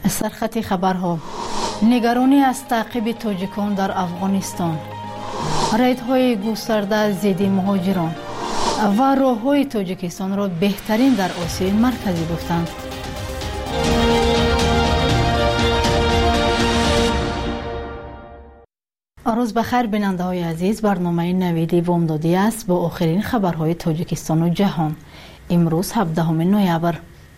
سرخط خبرها. نگرانی از تعقیب تاجیکان در افغانستان، ریدهای گسترده ضد مهاجران و راههای تاجیکستان را بهترین در آسیای مرکزی گفتند. روز بخیر بیننده های عزیز، برنامه نویدی بامدادی است با آخرین خبرهای تاجیکستان و جهان. امروز 17 نوامبر.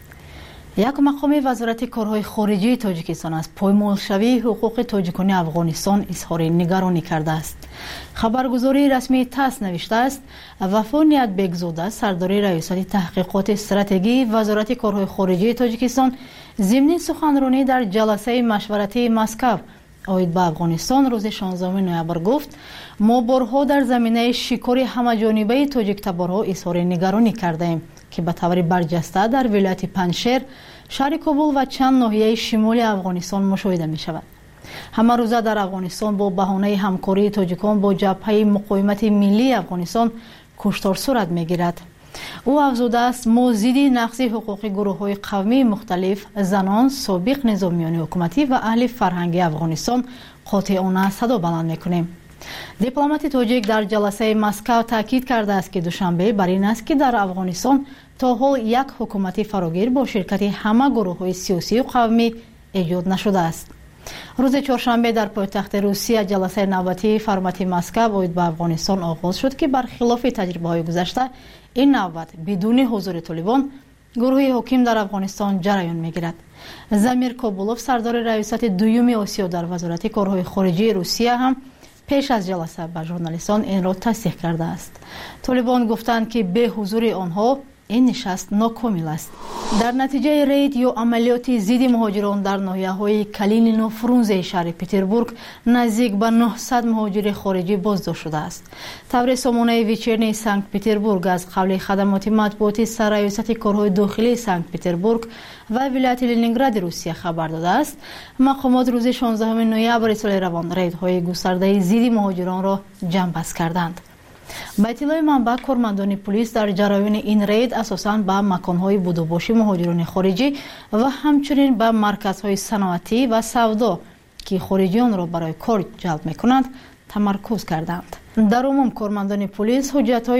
یک مقام وزارت کارهای خارجی تاجیکستان از پایمالشوی حقوق تاجیکان افغانستان اظهار نگرانی کرده است. خبرگزاری رسمی تاس نوشته است وفا نیت بگزاده، سردار ریاست تحقیقات استراتژی وزارت کارهای خارجی تاجیکستان، ضمن سخنرانی در جلسه مشورتی مسکو آید به افغانستان روز 16 نوامبر گفت: ما بارها در زمینه شکار همه‌جانبه تاجیک تبارها اظهار نگرانی کرده ایم که به طور برجسته در ولایت پنجشیر، شهر کابل و چند ناحیه شمالی افغانستان مشاهده می شود. همه روزه در افغانستان با بهانه همکاری تاجیکان با جبهه مقاومت ملی افغانستان کشتار صورت می گیرد. او افزوده است: ما ضد نقض حقوق گروه های قومی مختلف، زنان، سابق نظامیان حکومتی و اهل فرهنگ افغانستان قاطعانه صدا بلند می کنیم. دیپلمات تاجیک در جلسه مسکو تاکید کرده است که دوشنبه بر این است که در افغانستان تا حال یک حکومت فراگیر با شرکت همه گروه های سیاسی و قومی ایجاد نشده است. روز چهارشنبه در پایتخت روسیه جلسه نوبتی فرمت مسکو آید به افغانستان آغاز شد که برخلاف تجربه های گذشته این نوبت بدون حضور طالبان گروه حاکم در افغانستان جریان میگیرد. زمیر کابولوف، سردار ریاست دوم آسیا در وزارت کارهای خارجی روسیه، هم پیش از جلسه به ژورنالیستان این را تصدیق کرده است. طالبان گفتند که به حضور آنها این نشست ناکامل است. در نتیجه رید یا عملیات ضد مهاجران در ناحیه‌های کالینین و فرونزه شهر پتربورگ نزدیک به 900 مهاجر خارجی بازداشت شده است. طور سامانه ویچرنی سنت پتربورگ از قبل خدمات مطبوعاتی سرریاست کارهای داخلی سنت پتربورگ و ولایت لنینگراد روسیه خبر داده است مقامات روز 16 نوامبر سال روان ریدهای گسترده ضد مهاجران را جنبش کردند. با اطلاع منبع، کارمندان پلیس در جریان این رید اساساً به مکان‌های بودوباشی مهاجران خارجی و همچنین به مرکزهای صنعتی و سودا که خارجیان را برای کار جلب می‌کنند تمرکز کردند. در عموم کارمندان پلیس حجت‌های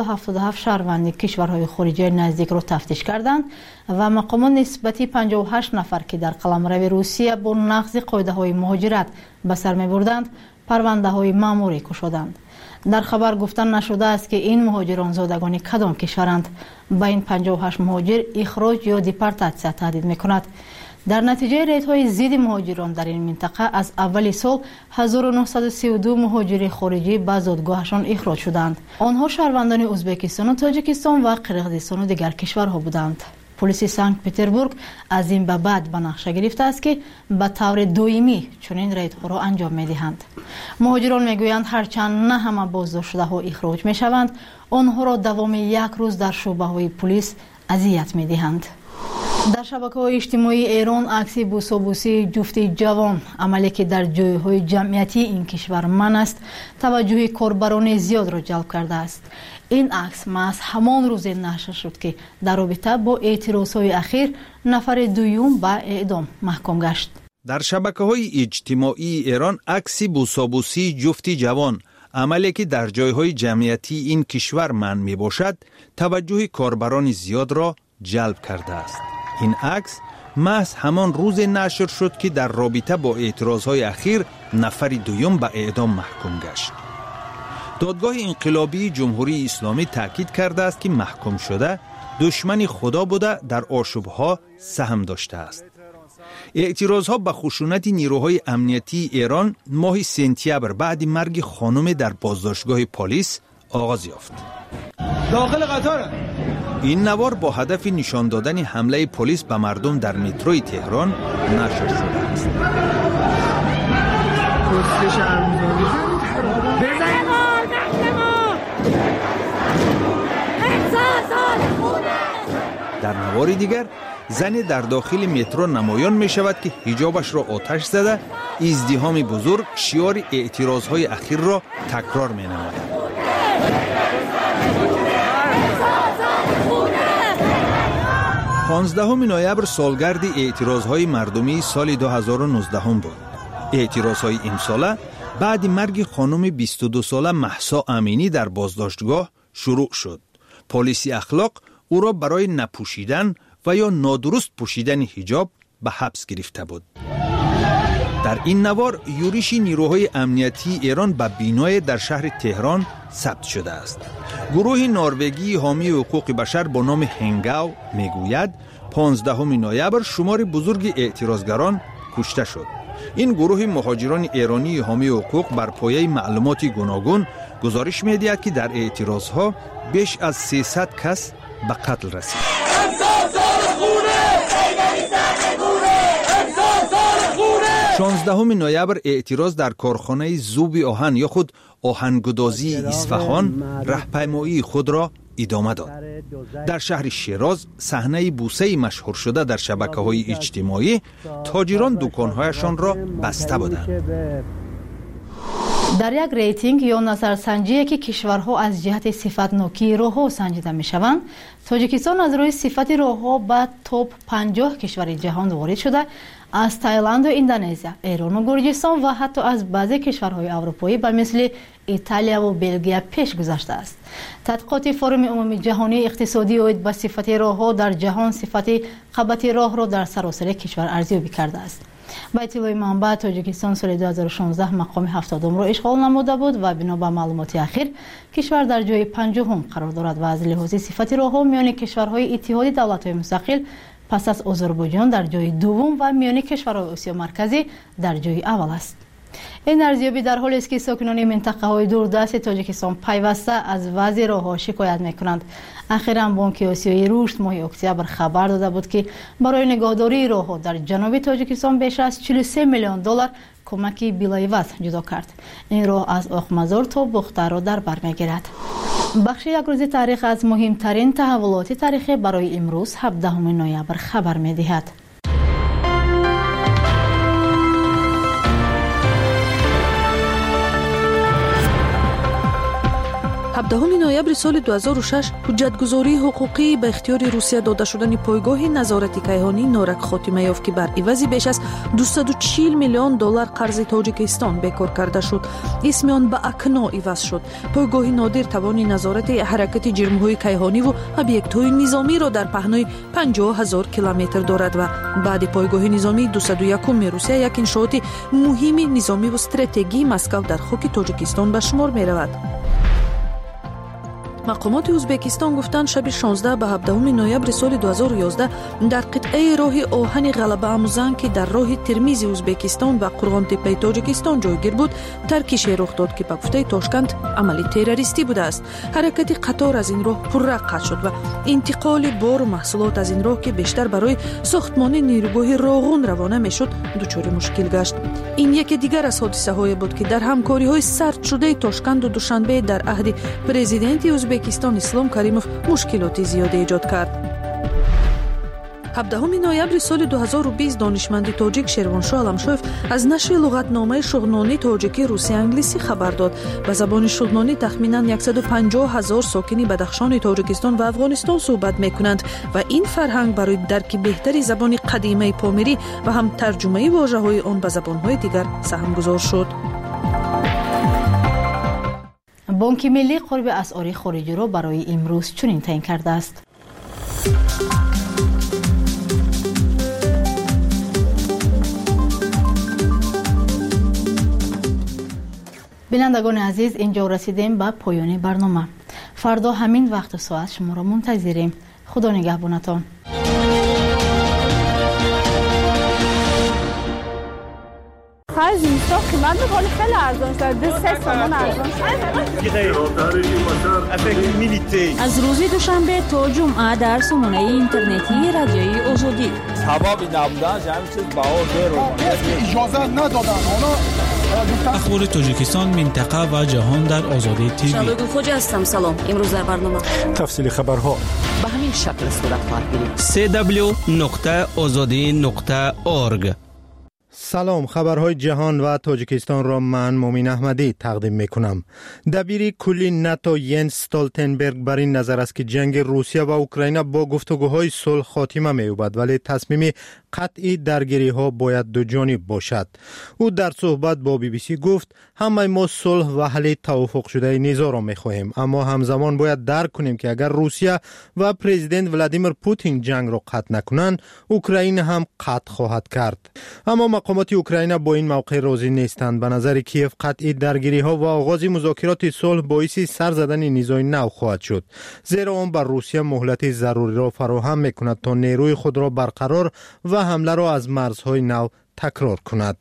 877 شهروند کشورهای خارجی نزدیک را تفتیش کردند و مقامات نسبتی 58 نفر که در قلمرو روسیه با نقض قاعده‌های مهاجرت به سر می‌بردند پرونده‌های مأموری گشودند. در خبر گفتن نشده است که این مهاجران زادگان کدام کشورند. با این 58 مهاجر اخراج یا دیپارتاسیون تهدید می‌کند. در نتیجه ریدهای ضد مهاجران در این منطقه از اول سال 1932 مهاجر خارجی به زادگاهشان اخراج شدند. آنها شهروندان ازبکستان و تاجیکستان و قرقیزستان و دیگر کشورها بودند. پلیس سنت پتربورگ از این به بعد به نقشه گرفته است که به طور دائمی چنین ریدها را انجام می‌دهند. مهاجران میگویند هرچند نه همه بازداشت شده ها اخراج می‌شوند، آنها را دوام یک روز در شعبه‌های پلیس اذیت می‌دهند. در شبکه‌های اجتماعی ایران عکس بوسابوسی جفت جوان، عملی که در جایهای جمعیتی این کشور منع است، توجه کاربران زیاد را جلب کرده است. این عکس محض همان روز نشر شد که در رابطه با اعتراضهای اخیر نفر دوم به اعدام محکوم گشت. در شبکه‌های اجتماعی ایران عکس بوسابوسی جفت جوان، عملی که در جایهای جمعیتی این کشور منع می باشد، توجه کاربران زیاد را جلب کرده است. این عکس محض همان روز نشر شد که در رابطه با اعتراضهای اخیر نفر دوم به اعدام محکوم گشت. دادگاه انقلابی جمهوری اسلامی تاکید کرده است که محکوم شده دشمن خدا بوده در آشوب‌ها سهم داشته است. اعتراضها به خشونت نیروهای امنیتی ایران ماه سپتامبر بعد مرگ خانم در بازداشتگاه پلیس آغاز یافت. داخل قطار این نوار با هدف نشان دادن حمله پلیس به مردم در متروی تهران نشر شده است. در نوار دیگر زن در داخل مترو نمایان می شود که حجابش را آتش زده ازدحام بزرگ شعار اعتراضهای اخیر را تکرار می نماید. 15 نوامبر سالگرد اعتراضهای مردمی سال 2019 بود. اعتراضهای امساله بعد مرگ خانم 22 ساله مهسا امینی در بازداشتگاه شروع شد. پلیس اخلاق او را برای نپوشیدن و یا نادرست پوشیدن حجاب به حبس گرفته بود. در این نوار یورش نیروهای امنیتی ایران به بینای در شهر تهران ثبت شده است. گروه نروژی حامی حقوق بشر با نام هنگاو میگوید 15 نوامبر شمار بزرگ اعتراضگران کشته شد. این گروه مهاجران ایرانی حامی حقوق بر پایه معلومات گوناگون گزارش می‌دهد که در اعتراضها بیش از 300 کس به قتل رسید. 16 نوامبر اعتراض در کارخانه ذوب آهن یا خود آهنگدازی اصفهان راهپیمایی خود را ادامه داد. در شهر شیراز صحنه بوسه مشهور شده در شبکه‌های اجتماعی تاجران دکان‌هایشان را بسته بودند. در یک ریتینگ یا نظرسنجی که کشورها از جهت صفت‌نوکی راه‌ها سنجیده می‌شوند، تاجیکستان از روی صفت راه‌ها به توپ 50 کشور جهان وارد شده، از تایلند و اندونزیا، ایران و گرجستان و حتی از بعضی کشورهای اروپایی به مثل ایتالیا و بلژیم پیش گذشته است. تحقیقات فورم عمومی جهانی اقتصادی اوید به صفت راه‌ها در جهان صفت قبط راه را در سراسر کشور ارزیابی کرده است. با اطلاع منبع تاجیکستان سال 2016 مقام 70 را اشغال نموده بود و بنا به معلومات اخیر کشور در جای 50 قرار دارد و از لحاظ صفت راه‌ها میان کشورهای اتحاد دولت‌های مستقل پس از آذربایجان در جای دوم و میان کشورهای آسیا مرکزی در جای اول است. این ارزیابی در حالی است که ساکنان منطقه‌های دوردست تاجیکستان پیوسته از وضع راه‌ها شکایت می‌کنند. اخیراً بانک آسیایی رشد ماه اکتبر خبر داده بود که برای نگهداری راه‌ها در جنوب تاجیکستان بیش از 43 میلیون دلار کمک بلایوز جدا کرد. این راه از آخمزار تا بختر را در بر می‌گیرد. بخش یک روز تاریخ از مهمترین تحولات تاریخی برای امروز 17 نوامبر خبر می‌دهد. 17 نوامبر سال 2006 حجتگذاری حقوقی به اختیار روسیه داده شدن پایگاه نظارتی کیهانی نورک خاتمه یافت که بر عوض بیش از 240 میلیون دلار قرض تاجیکستان بکار کرده شد. اسم آن به اکنا عوض شد. پایگاه نادر توان نظارت حرکت جرم‌های کیهانی و ابیکت‌های نظامی را در پهنای 50,000 کیلومتر دارد و بعد پایگاه نظامی 201 روسیه یک انشاءات مهم نظامی و استراتژی مسکو در خاک تاجیکستان به شمار می‌رود. مقامات ازبکستان گفتند شب 16 به 17 نوامبر سال 2011 در قطعه راه آهن غلبه آموزان که در راه ترمیز ازبکستان و قرغان تپه تاجیکستان جایگیر بود ترکیش رخ داد که به گفته تاشکند عملی تروریستی بوده است. حرکت قطار از این راه پررقت شد و انتقال بار و محصولات از این راه که بیشتر برای ساختمان نیروگاه راغون روانه میشد دچار مشکل گشت. این یکی دیگر از حادثه های بود که در همکاری های سرد شده تاشکند و دوشنبه در عهد پرزیدنت ازبکستان اسلام کریموف مشکلات زیاده ایجاد کرد. 17 نوامبر سال 2020 دانشمند تاجیک شیروانشاه علمشویف از نشر لغتنامه شغنانی تاجیکی روسی انگلیسی خبر داد. به زبان شغنانی تخمیناً 150,000 ساکنی بدخشان تاجیکستان و افغانستان صحبت میکنند و این فرهنگ برای درک بهتری زبان قدیمی پامیری و هم ترجمه واژه‌های آن به زبان‌های دیگر سهمگذار شد. بانک ملی قرب اسعار خارجی را برای امروز چنین تعیین کرده است. بینندگان عزیز، اینجا رسیدیم به پایان برنامه. فردا همین وقت و ساعت شما را منتظریم. خدا نگهبانتان. خرج زمستان قیمت می‌کنه خیلی ارزان شده. 3 تومان ارزان شده. از روز دوشنبه تا جمعه در سامانه اینترنتی رادیوی آزادی. سبب نبودن همین چیز بهار رو اجازه ندادن. اخبار تاجیکستان، منطقه و جهان در آزادی تیوی. شبگو خوجا هستم. سلام. امروز در برنامه تفصیل خبرها به همین شکل صورت خواهد گرفت. www.azadi.org سلام، خبرهای جهان و تاجیکستان را من مومین احمدی تقدیم میکنم. دبیر کلی ناتو ینس استولتنبرگ بر این نظر است که جنگ روسیه و اوکراین با گفتگوهای صلح خاتمه می‌یابد، ولی تصمیم قطعی درگیری ها باید دو جانب باشد. او در صحبت با BBC گفت همه ما صلح و حل توافق شده نزاع را می‌خواهیم، اما همزمان باید درک کنیم که اگر روسیه و پرزیدنت ولادیمیر پوتین جنگ را قطع نکنند، اوکراین هم قطع خواهد کرد. اما مقامات اوکراین با این موقع راضی نیستند. به نظر کیف قطعی درگیری ها و آغاز مذاکرات صلح باعث سر زدن نیزای نو خواهد شد، زیرا آن بر روسیه مهلت ضروری را فراهم میکند تا نیروی خود را برقرار و حمله را از مرزهای نو تکرار کند.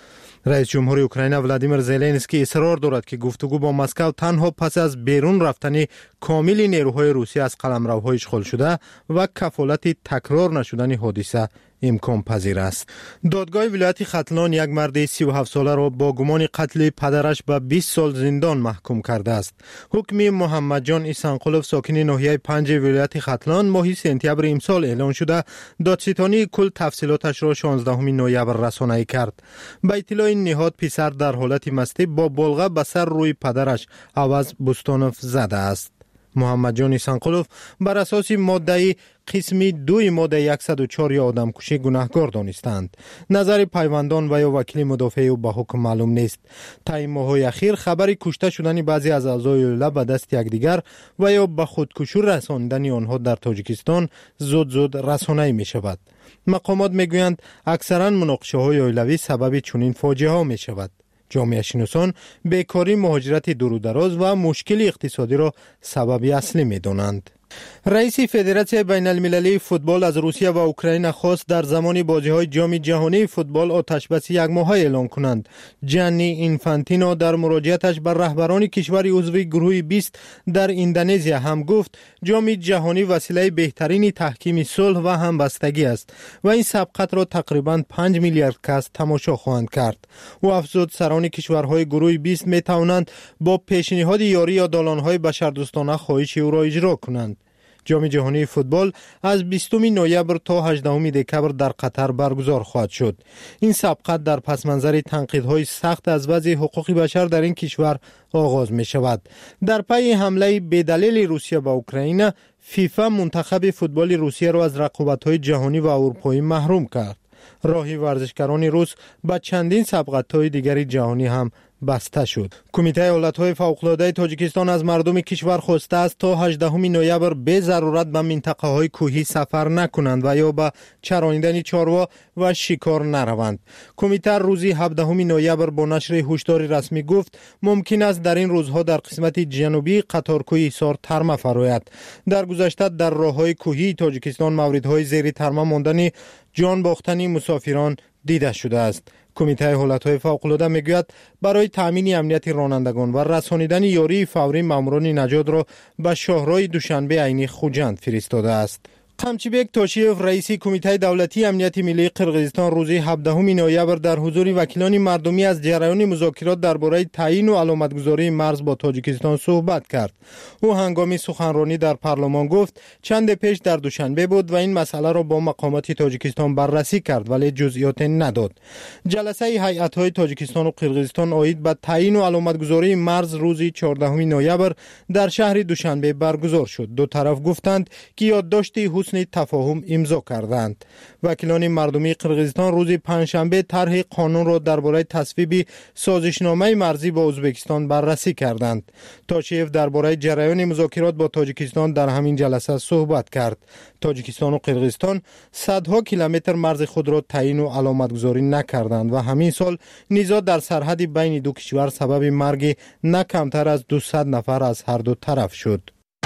رئیس جمهور اوکراین ولادیمیر زلنسکی اصرار دارد که گفتگو با مسکو تنها پس از بیرون رفتن کامل نیروهای روسیه از قلمروهای اشغال شده و کفالت تکرار نشدن حادثه امکان پذیر است. دادگاه ولایت ختلان یک مرد 37 ساله را با گمان قتل پدرش به 20 سال زندان محکوم کرده است. حکم محمد جان ایسانقلوف ساکن ناحیه 5 ولایت ختلان ماه سپتامبر امسال اعلان شده، دادستانی کل تفصیلاتش را 16 نوامبر رسانه‌ای کرد. به اطلاع نهاد پسر در حالت مستی با بلغه به سر روی پدرش عوض بوستانوف زده است. محمد جان ایسانقلوف بر اساس ماده قسمی 2 ماده 104 آدمکشی گناهکار دانستند. نظر پیوندان و یا وکیل مدافع او به حکم معلوم نیست. طی ماه‌های اخیر خبر کشته شدن بعضی از اعضای اوله به دست یکدیگر و یا به خودکشی رساندن آنها در تاجیکستان زود رسانه‌ای می شود. مقامات می گویند اکثرا مناقشه های اولوی سبب چنین فاجعه ها می شود. جامعه شناسان بیکاری، مهاجرت دور و دراز و مشکل اقتصادی را سبب اصلی می دانند. رئیس فدراسیون بین المللی فوتبال از روسیه و اوکراین خواست در زمان بازی‌های جام جهانی فوتبال آتشبس یک ماهه اعلان کنند. جانی اینفانتینو در مراجعتش بر رهبران کشور عضو گروه 20 در اندونزیا هم گفت جام جهانی وسیله بهترین تحکیم صلح و همبستگی است و این سبقت را تقریباً 5 میلیارد کس تماشا خواهند کرد. او افزود سران کشورهای گروه 20 می توانند با پیشنهاد یاری یا دالان‌های بشردوستانه خواهش او را اجرا کنند. جام جهانی فوتبال از 20 نوامبر تا 18 دکمبر در قطر برگزار خواهد شد. این سبقت در پس منظر تنقیدهای سخت از وضع حقوق بشر در این کشور آغاز می شود. در پی حمله بدلیل روسیه به اوکراین، فیفا منتخب فوتبال روسیه را از رقابت‌های جهانی و اروپایی محروم کرد. راهی ورزشکاران روس به چندین سبقت‌های دیگری جهانی هم بسته شد. کمیته حالت‌های فوق‌العاده تاجیکستان از مردم کشور خواسته است تا 18 نوامبر به ضرورت به منطقه‌های کوهی سفر نکنند و یا به چرانیدن چاروا و شکار نروند. کمیته روز 17 نوامبر با نشر هشدار رسمی گفت ممکن است در این روزها در قسمت جنوبی قطارکوی ایثار ترمه فراید. در گذشته در راه‌های کوهی تاجیکستان موردهای زیر ترمه ماندن جان باختن مسافران دیده شده است. کمیته حالت‌های فوق‌العاده میگوید برای تامین امنیت رانندگان و رسانیدن یاری فوری ماموران نجات را به شهرهای دوشنبه عینی خوجند فرستاده است. قمچیبک تاشیف رئیس کمیته دولتی امنیت ملی قرقیزستان روز 17 نوامبر در حضور وکیلان مردمی از جریان مذاکرات درباره تعیین و علامتگذاری مرز با تاجیکستان صحبت کرد. او هنگام سخنرانی در پارلمان گفت چند پیش در دوشنبه بود و این مسئله را با مقامات تاجیکستان بررسی کرد ولی جزئیات نداد. جلسه هیئت‌های تاجیکستان و قرقیزستان عاید به تعیین و علامتگذاری مرز روز 14 نوامبر در شهر دوشنبه برگزار شد. دو طرف گفتند که یادداشت حسن تفاهم امضا کردند. وکیلان مردمی قرقیزستان روز پنجشنبه طرح قانون را درباره تصویب سازشنامه مرزی با ازبکستان بررسی کردند. تاشیف درباره جریان مذاکرات با تاجیکستان در همین جلسه صحبت کرد. تاجیکستان و قرقیزستان صدها کیلومتر مرز خود را تعیین و علامتگذاری نکردند و همین سال نزاع در سرحد بین دو کشور سبب مرگ نه کمتر از 200 نفر از هر دو طرف شد.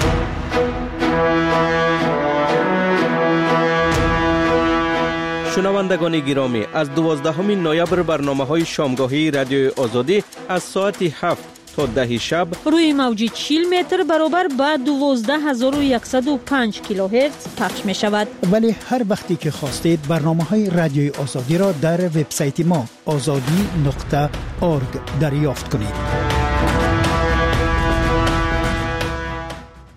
شنوندگان گرامی، از 12 نوامبر برنامه‌های شامگاهی رادیوی آزادی از ساعت 7 تا 10 شب روی موج 40 متر برابر با 12105 کیلوهرتز پخش می شود. ولی هر وقتی که خواستید برنامه‌های رادیوی آزادی را در وبسایت ما azadi.org دریافت کنید.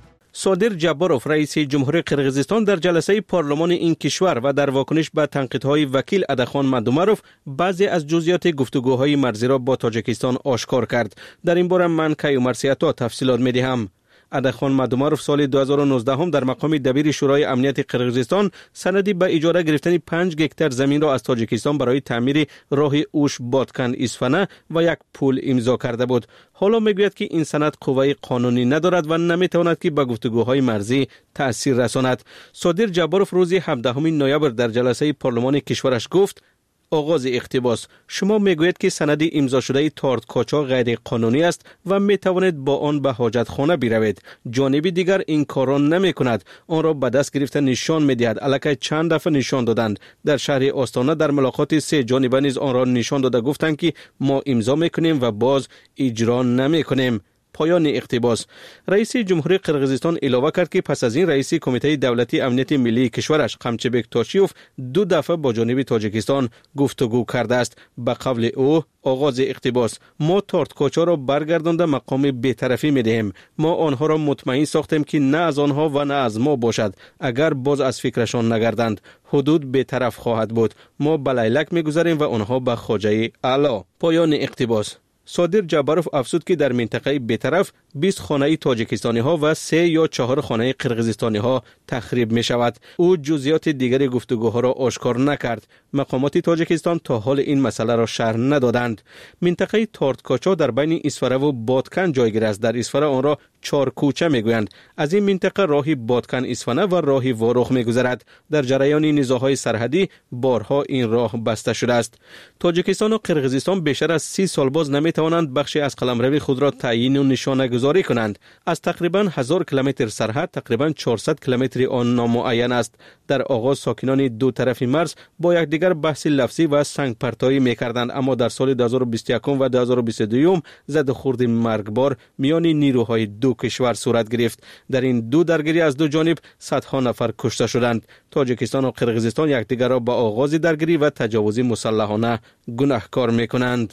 صادر جباروف رئیس جمهوری قرقیزستان در جلسه پارلمان این کشور و در واکنش به تنقیدهای وکیل ادخان مادوماروف بعضی از جزئیات گفتگوهای مرزی را با تاجیکستان آشکار کرد. در این باره من کیومرث عطا تفصیلات می‌دهم. ادخان مادوماروف سال 2019 هم در مقام دبیر شورای امنیت قرقیزستان سندی به اجاره گرفتن 5 هکتار زمین را از تاجیکستان برای تعمیر راه اوش بادکن اصفهان و یک پل امضا کرده بود. حالا میگوید که این سند قوه قانونی ندارد و نمیتواند که به گفتگوهای مرزی تأثیر رساند. صادر جباروف روز 17 نوامبر در جلسه پارلمان کشورش گفت: آغاز اقتباس: شما میگویید که سند امضا شده تارت کاچا غیر قانونی است و میتوانید با آن به حاجت خانه بروید. جانب دیگر این کار را نمی کند. آن را به دست گرفته نشان میدهد. الکی چند دفعه نشان دادند. در شهر آستانه در ملاقات 3 جانبه نیز آن را نشان داده گفتند که ما امضا میکنیم و باز اجرا نمیکنیم. پایان اقتباس. رئیس جمهوری قرقیزستان علاوه کرد که پس از این رئیس کمیته دولتی امنیت ملی کشورش قمچبک تاشیوف 2 دفعه با جانب تاجیکستان گفتگو کرده است. به قول او آغاز اقتباس: ما تارت کاچا را برگردانده مقام بی‌طرفی می‌دهیم. ما آنها را مطمئن ساختیم که نه از آنها و نه از ما باشد. اگر باز از فکرشان نگردند حدود بی‌طرف خواهد بود. ما به لیلک می‌گذاریم و آنها به خواجه اعلی. پایان اقتباس. صادر جباروف افزود که در منطقه بی‌طرف 20 خانه تاجیکستانی ها و 3 یا 4 خانه قرقیزستانی ها تخریب می شود. او جزئیات دیگر گفتگوها را آشکار نکرد. مقامات تاجیکستان تا حال این مسئله را شرح ندادند. منطقه تارت کاچا در بین اصفهان و بادکن جایگیر است. در اصفهان آن را 4 کوچه میگویند. از این منطقه راهی بادکن اصفهان و راهی واروخ میگذرد. در جریان نزاع‌های سرحدی بارها این راه بسته شده است. تاجیکستان و قرقیزستان بیشتر از 30 سال باز نمیتوانند بخشی از قلمرو خود را تعیین و نشانه گذاری کنند. از تقریبا 1000 کیلومتر سرحد تقریبا 400 کیلومتر آن نامعین است. در آغاز ساکنان دو طرف مرز با یکدیگر بحث لفظی و سنگ پرتایی میکردند، اما در سال 2021 و 2022 زد و خورد مرگبار میان نیروهای دو کشور صورت گرفت. در این دو درگیری از دو جانب صدها نفر کشته شدند. تاجیکستان و قرقیزستان یکدیگر را به آغاز درگیری و تجاوز مسلحانه گناهکار میکنند.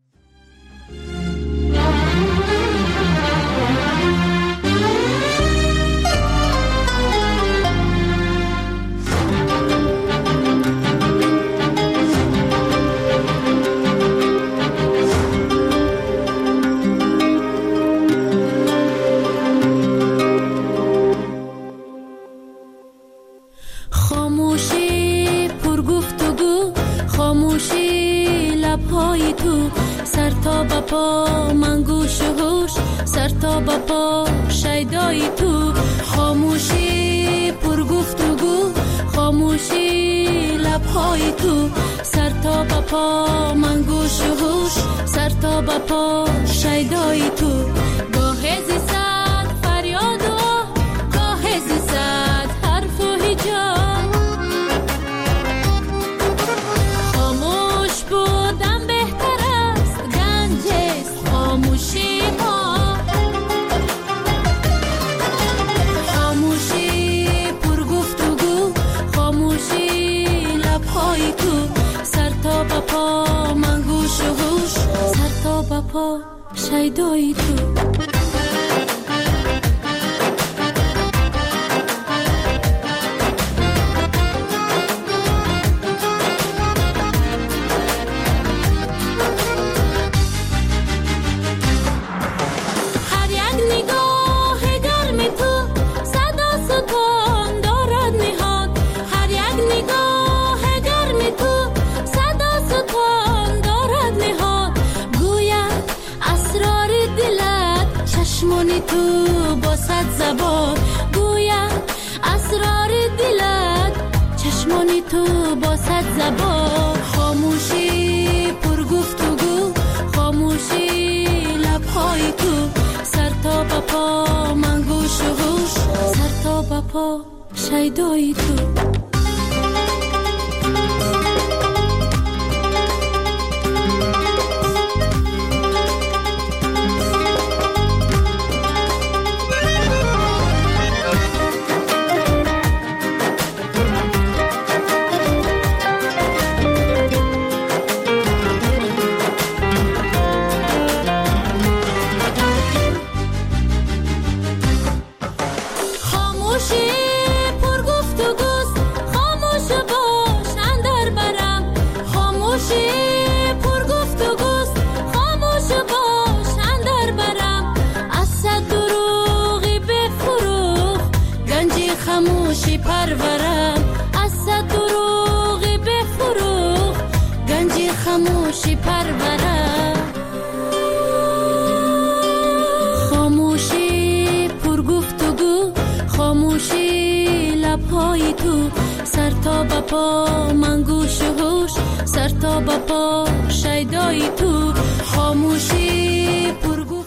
خاموشی پرگفتگو، خاموشی لبهای تو، سر تا به پا من گوش و هوش، سر تا به پا شیدای تو. خاموشی پرگفتگو، خاموشی لبهای تو، سر تا به پا من گوش و هوش، سر تا به پا شیدای تو. گاه زیستد فریاد و گاه زیستد حرف و هجاب، خاموش بودن بهتر است، گنج است خاموشی ها. خاموشی پرگفتگو، خاموشی لبهای تو، سر تا به پا من گوش و هوش، سر تا به پا شیدای تو. چشمانی تو با صد زبان گوید اسرار دلت، چشمانی تو با صد زبان. خاموشی پرگفتگو، خاموشی لبهای تو، سر تا به پا من گوش و هوش، سر تا به پا شیدای تو. پرورم از صد دروغ بفروغ گنج خاموشی پرورم خاموشی پر گفتگو خاموشی لبهای تو سر تا به پا من گوش و هوش سر تا به پا شیدای تو خاموشی پر گفتگو.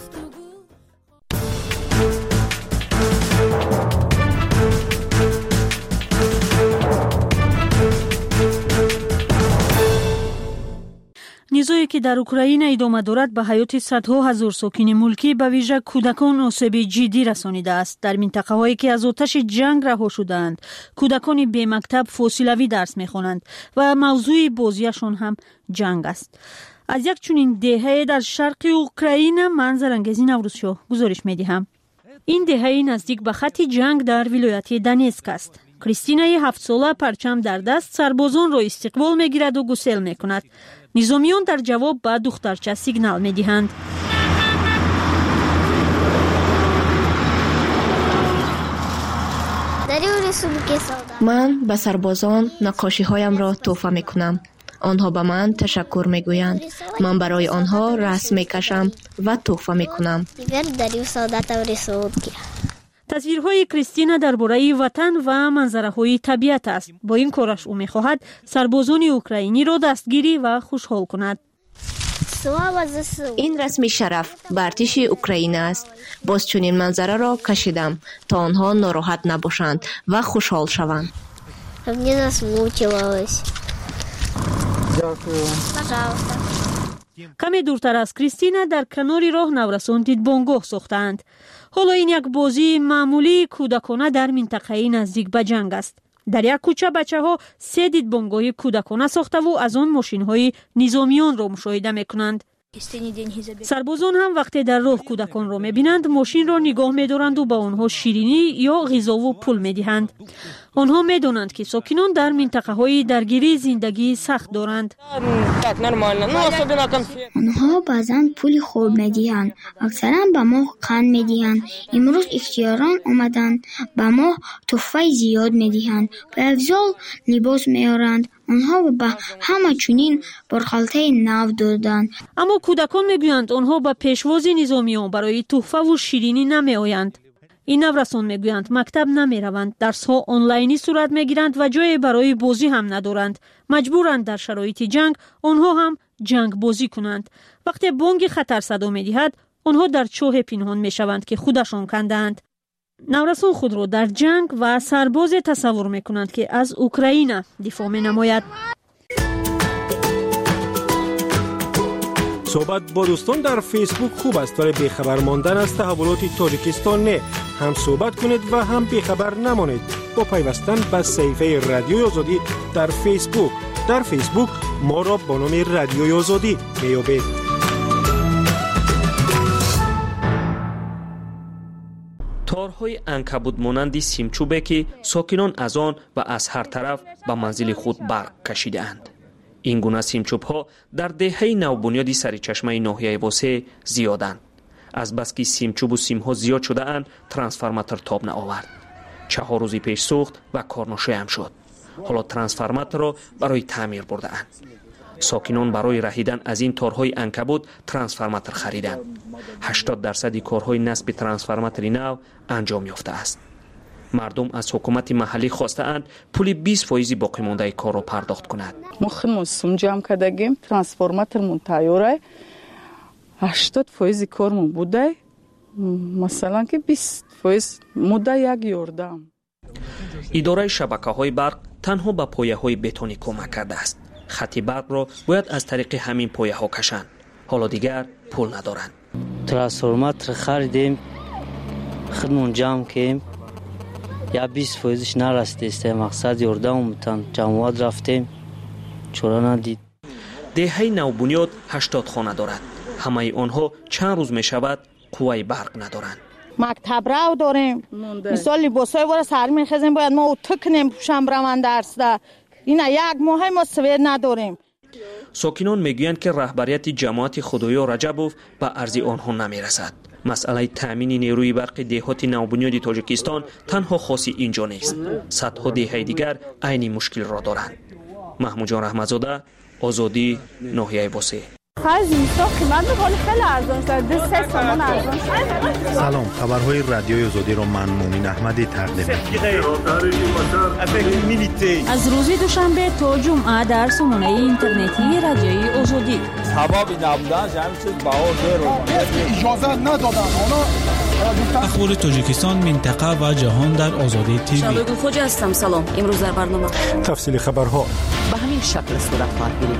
низое ки дар Украина идома дорад ба ҳаёти садҳо ҳазор сокини мулкӣ ба вижа кӯдакон осеби ҷиддӣ расонидааст. дар минтақаҳое ки аз оташи ҷанг раҳо шудаанд кӯдакони бемактаб фосилавӣ дарс мехонанд ва мавзӯи бозиашон ҳам ҷанг аст. аз як чунин деҳае дар шарқи Украина ман Зарангези Наврӯзшоҳ гузориш медиҳам. ин деҳаи наздик ба хатти ҷанг дар вилояти Донецк аст. Кристинаи 7 сола парчам дар даст сарбозонро истиқбол мегираду гусел мекунад. низомиён дар ҷавоб ба духтарча сигнал медиҳанд. ман ба сарбозон нақошиҳоямро тӯҳфа мекунам. онҳо ба ман ташаккур мегӯянд. ман барои онҳо расм мекашам ва тӯҳфа мекунам. тасвирҳои Кристина дар бораи ватан ва манзараҳои табиат аст. бо ин кораш ӯ мехоҳад сарбозони украиниро дастгирӣ ва хушҳол кунад. ин расми шараф ба артиши Украина аст. боз чунин манзараро кашидам то онҳо нороҳат набошанд ва хушҳол шаванд. каме дуртар аз Кристина дар канори роҳ наврасон дидбонгоҳ сохтаанд. ҳоло ин як бозии маъмулии кӯдакона дар минтақаи наздик ба ҷанг аст. дар як кӯча бачаҳо 3 дидбонгоҳи кӯдакона сохтаву аз он мошинҳои низомиёнро мушоҳида мекунанд. сарбозон ҳам вақте дар роҳ кӯдаконро мебинанд мошинро нигоҳ медоранду ба онҳо ширинӣ ё ғизову пул медиҳанд. онҳо медонанд ки сокинон дар минтақаҳои даргирии зиндагии сахт доранд. онҳо баъзан пули хоб медиҳанд, аксаран ба мо қанд медиҳанд. имрӯз ихтиёрон омаданд, ба мо тӯҳфаи зиёд медиҳанд. пойафзол либос меоранд. онҳо ба ҳама чунин борхалтаи нав доданд. аммо кӯдакон мегӯянд онҳо ба пешвози низомиён барои тӯҳфаву ширинӣ намеоянд. ин наврасон мегӯянд мактаб намераванд, дарсҳо онлайнӣ сурат мегиранд ва ҷое барои бозӣ ҳам надоранд. маҷбуранд дар шароити ҷанг онҳо ҳам ҷангбозӣ кунанд. вақте бонги хатар садо медиҳад онҳо дар чоҳе пинҳон мешаванд ки худашон кандаанд. наврасон худро дар ҷанг ва сарбозе тасаввур мекунанд ки аз Украина дифоъ менамояд. صحبت با دوستان در فیسبوک خوب است ولی بیخبر ماندن از تحولات تاجیکستان نه. هم صحبت کنید و هم بیخبر نمانید با پیوستن به صفحه رادیوی آزادی در فیسبوک. در فیسبوک ما را با نام رادیوی آزادی میابید. تارهای عنکبوت مانند سیمچوبه که ساکنان از آن و از هر طرف به منزل خود برق کشیده‌اند. این گونه سیمچوب‌ها در دهه نوبنیاد سرچشمه ناحیه واسه زیادند. از بس که سیمچوب و سیم‌ها زیاد شده اند ترانسفورماتور تاب نآورد. 4 روزی پیش سوخت و کارناشیان شد. حالا ترانسفورماتور را برای تعمیر برده اند. ساکنان برای رهیدن از این تارهای عنکبوت ترانسفورماتور خریدند. 80% کارهای نصب ترانسفورماتور نو انجام یافته است. مردم از حکومت محلی خواسته اند پول 20% باقی مانده کار را پرداخت کند. ما خیلی جمع کردیم ترانسفورماتورمون تیاره 80% کارمون بوده مثلا که 20% مدت یک یاردم. اداره شبکه‌های برق تنها با پایه‌های بتونی کمک کرده است. خط برق را باید از طریق همین پایه‌ها کشند. حالا دیگر پول ندارند. ترانسفورماتور خریدیم خودمون جمع کردیم یا 20% نرسیده مقصد یاردم بودن جمعات رفتیم چرا ندید. دهه نوبنیاد 80 خانه دارد. همه آنها چند روز می شود قوه برق ندارند. مکتب رو داریم مثال لباسای وارا سر میخزیم باید ما اتو کنیم پوشم برمن درس ده این یک ماه ما سویر نداریم. ساکنان میگویند که رهبریت جماعت خدایا رجبوف به ارضی آنها نمیرسد. مسئله تامین نیروی برق دهات نوبنیاد تاجیکستان تنها خاصی اینجا نیست. صدها دهه دیگر عین مشکل را دارند. محمود جان رحمتزاده، آزادی، ناحیه بوسه. سلام، خبرهای رادیوی آزادی را من مومن احمدی تقدیم می‌کنم. از روز دوشنبه تا جمعه در سامانه اینترنتی رادیوی آزادی. هوایی نبودن همین چیز اجازه ندادن. اخبار تاجیکستان، منطقه و جهان در آزادی تیوی. شادو خوجا هستم. سلام. امروز در برنامه تفصیل خبرها به همین شکل صورت خواهد گرفت.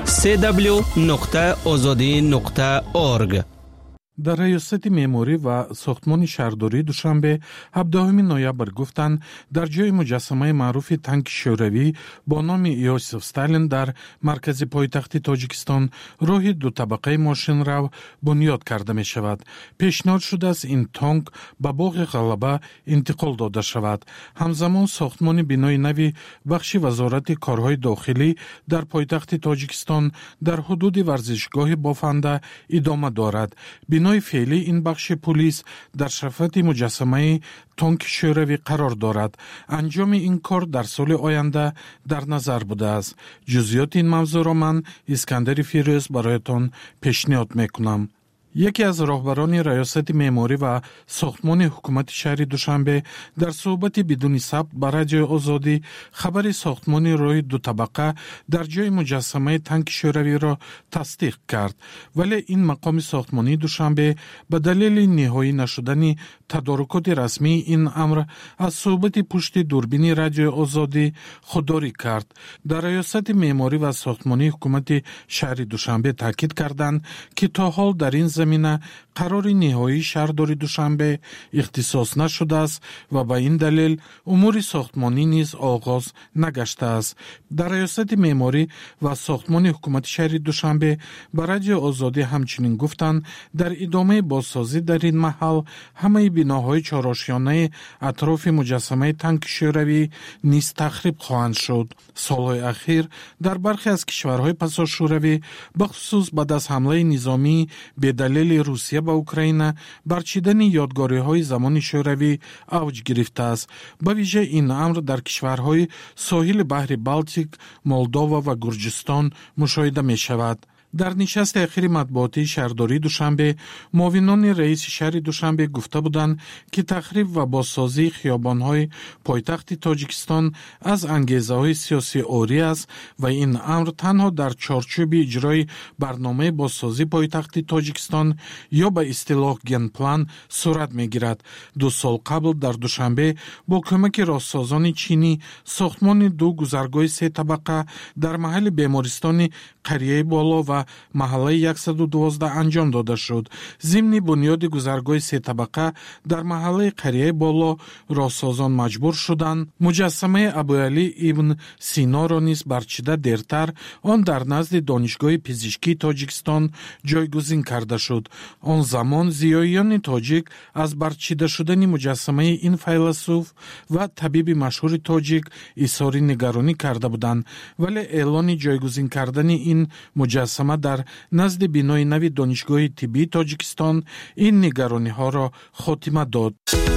www.azadi.org. در ریاست معماری و ساختمان شهرداری دوشنبه 17 نوامبر گفتند در جای مجسمه معروف تانک شوروی با نام یوسف استالین در مرکز پایتخت تاجیکستان راه دو طبقه ماشین رو بنیاد کرده می شود. پیشنهاد شده است این تانک به باغ غلبه انتقال داده شود. همزمان ساختمان بنای نوی بخش وزارت کارهای داخلی در پایتخت تاجیکستان در حدود ورزشگاه بافنده ادامه دارد. بنای فعلی این بخش پلیس در شرفت مجسمه تانک شوروی قرار دارد. انجام این کار در سال آینده در نظر بوده است. جزئیات این موضوع را من اسکندر فیروز برایتان پیشنهاد میکنم. یکی از راهبران ریاست معماری و ساختمان حکومت شهر دوشنبه در صحبت بدون ثبت با رادیو آزادی خبر ساختمان راه دو طبقه در جای مجسمه تانک شوروی را تصدیق کرد، ولی این مقام ساختمانی دوشنبه به دلیل نهایی نشدن تدارکات رسمی این امر از صحبت پشت دوربین رادیو آزادی خودداری کرد. در ریاست معماری و ساختمانی حکومت شهر دوشنبه تاکید کردند که تا حال در این زمینه قرار نهایی شهرداری دوشنبه اختصاص نشده است و به این دلیل امور ساختمانی نیز آغاز نگشته است. در ریاست معماری و ساختمان حکومت شهر دوشنبه به رادیو آزادی همچنین گفتند در ادامه بازسازی در این محل همه بناهای چهارآشیانه اطراف مجسمه تانک شوروی نیز تخریب خواهند شد. سالهای اخیر در برخی از کشورهای پساشوروی بخصوص بعد از حمله نظامی به دلیل روسیه به اوکراین برچیدن یادگاری‌های زمان شوروی اوج گرفته است. به ویژه این امر در کشورهای ساحل بحر بالتیک، مولداوا و گرجستان مشاهده می شود. در نشست اخیر مطبوعاتی شهرداری دوشنبه معاونان رئیس شهر دوشنبه گفته بودند که تخریب و بازسازی خیابان‌های پایتخت تاجیکستان از انگیزه‌های سیاسی عاری است و این امر تنها در چارچوب اجرای برنامه بازسازی پایتخت تاجیکستان یا به اصطلاح گن پلان صورت می‌گیرد. 2 سال قبل در دوشنبه با کمک راهسازان چینی ساختمان 2 گذرگاه 3 طبقه در محل بیمارستان قریه بالا و محله 112 انجام داده شد. ضمن بنیاد گذرگاه 3 طبقه در محله قریه بالا راهسازان مجبور شدند مجسمه ابوعلی ابن سینا را نیز برچیده دیرتر آن در نزد دانشگاه پزشکی تاجیکستان جایگزین کرده شد. آن زمان زیاییان تاجیک از برچیده شدن مجسمه این فیلسوف و طبیب مشهور تاجیک اظهار نگرانی کرده بودند، ولی اعلان جایگزین کردن این مجسمه در نزد بنای نوی دانشگاه طبی تاجیکستان این نگرانی ها را خاتمه داد.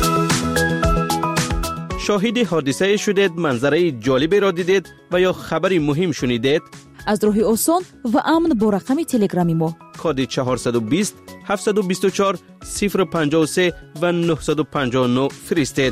شاهد حادثه شدید، منظره جالبی را دیدید و یا خبری مهم شنیدید؟ از راه آسان و امن با رقم تلگرامی ما کد 420 724 053 و 959 فرستید.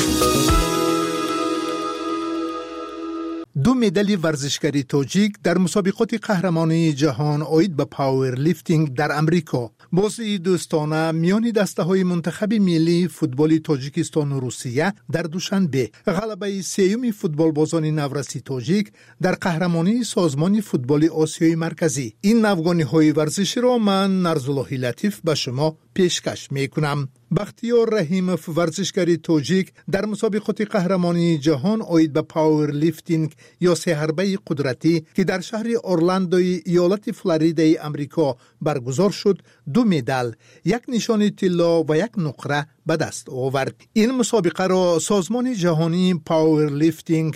2 مدال ورزشکاری تاجیک در مسابقات قهرمانی جهان عاید به پاور لیفتینگ در امریکا. بازی دوستانه میان دسته‌های منتخب ملی فوتبال تاجیکستان و روسیه در دوشنبه غلبه 3 فوتبالبازان نورسی تاجیک در قهرمانی سازمان فوتبال آسیای مرکزی. این نوگانی‌های ورزشی را من نرزالله لطیف به شما پیشکش میکنم. بختیار رحیموف ورزشکاری تاجیک در مسابقات قهرمانی جهان عاید به پاور لیفتینگ یا 3 حربه قدرتی که در شهر اورلاندوی ایالت فلوریدای امریکا برگزار شد 2 مدال، 1 نشان طلا و 1 نقره به دست آورد. این مسابقه را سازمان جهانی پاور لیفتینگ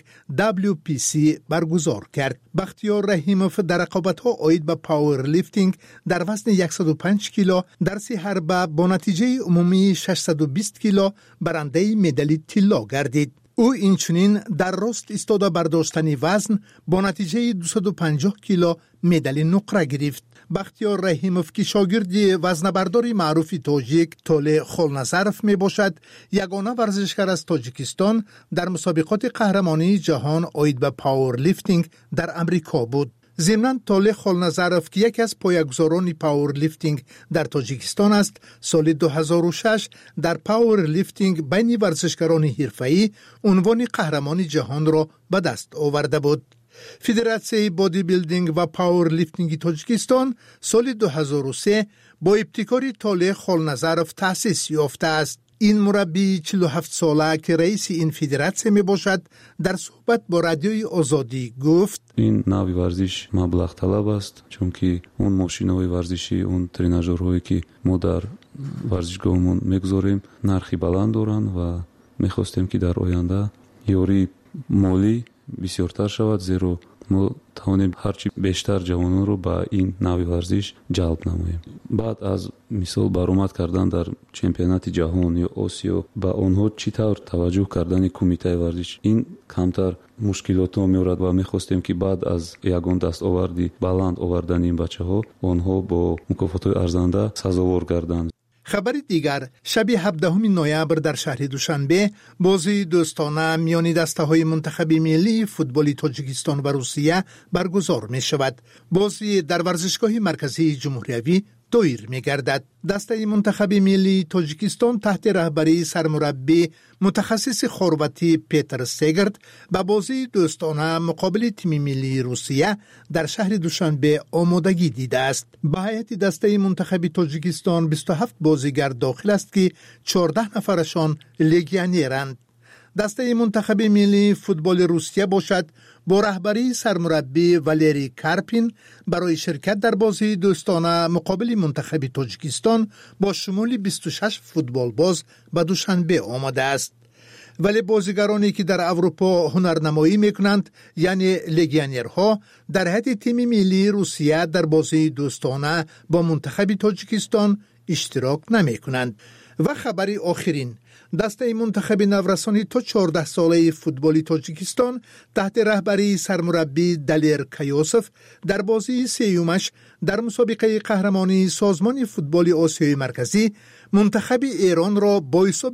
WPC برگزار کرد. بختیار رحیموف در رقابت‌ها عاید به پاور لیفتینگ در وزن 105 کیلو در 3 حربه با نتیجه عمومی 620 کیلو برنده مدال طلا گردید. او اینچنین در راست ایستاده برداشتن وزن با نتیجه 250 کیلو مدال نقره گرفت. بختیار رحیموف که شاگرد وزنه‌بردار معروف تاجیک طالع خالنظرف می باشد، یگانه ورزشکار از تاجیکستان در مسابقات قهرمانی جهان عاید به پاور لیفتینگ در امریکا بود. ضمناً طالع خالنظرف که یکی از پایه‌گذاران پاور لیفتینگ در تاجیکستان است، سال 2006 در پاور لیفتینگ بین ورزشکاران حرفه‌ای عنوان قهرمان جهان را به دست آورده بود. فدراسیون بادی بیلدینگ و پاور لیفتینگ تاجیکستان سال 2003 با ابتکار طالع خالنظرف تأسیس یافته است. این مربی 47 ساله که رئیس این فدراسیون می باشد در صحبت با رادیوی آزادی گفت: این نوع ورزش مبلغ طلب است، چون که اون ماشین‌های ورزشی، اون تریناژورهایی که ما در ورزشگاهمون میگذاریم نرخی بلند دارن و میخواستیم که در آینده یاری مالی بسیارتر شود، زیرا ما توانیم هرچی بیشتر جوانان رو به این نوع ورزش جلب نماییم. بعد از مثال برآمد کردن در چمپیونات جهان یا آسیا به آنها چطور توجه کردن کمیته ورزش، این کمتر مشکلات ها می‌آورد و می‌خواستیم که بعد از یگان دستاوردی بلند آوردن این بچه‌ها آنها با مکافات ارزنده سزاوار گردند. خبر دیگر، شب 17 نوامبر در شهر دوشنبه بازی دوستانه میان دسته‌های منتخب ملی فوتبال تاجیکستان و روسیه برگزار می شود. بازی در ورزشگاه مرکزی جمهوری دایر می گردد. دسته منتخب ملی تاجیکستان تحت رهبری سرمربی متخصص خرواتی پیتر سگرد به بازی دوستانه مقابل تیم ملی روسیه در شهر دوشنبه آمادگی دیده است. به هیئت دسته منتخب تاجیکستان 27 بازیگر داخل است که 14 نفرشان لگیونرند. دسته منتخب ملی فوتبال روسیه باشد با رهبری سرمربی والری کارپین برای شرکت در بازی دوستانه مقابل منتخب تاجیکستان با شمول 26 فوتبال باز به دوشنبه آمده است. ولی بازیگرانی که در اروپا هنرنمایی میکنند، یعنی لگیونرها، در حد تیم ملی روسیه در بازی دوستانه با منتخب تاجیکستان اشتراک نمیکنند. و خبری آخرین، دسته منتخب نورسانی تا 14 ساله فوتبال تاجیکستان تحت رهبری سرمربی دلیر کیوسف در بازی سیومش در مسابقه قهرمانی سازمان فوتبال آسیای مرکزی منتخب ایران را با حساب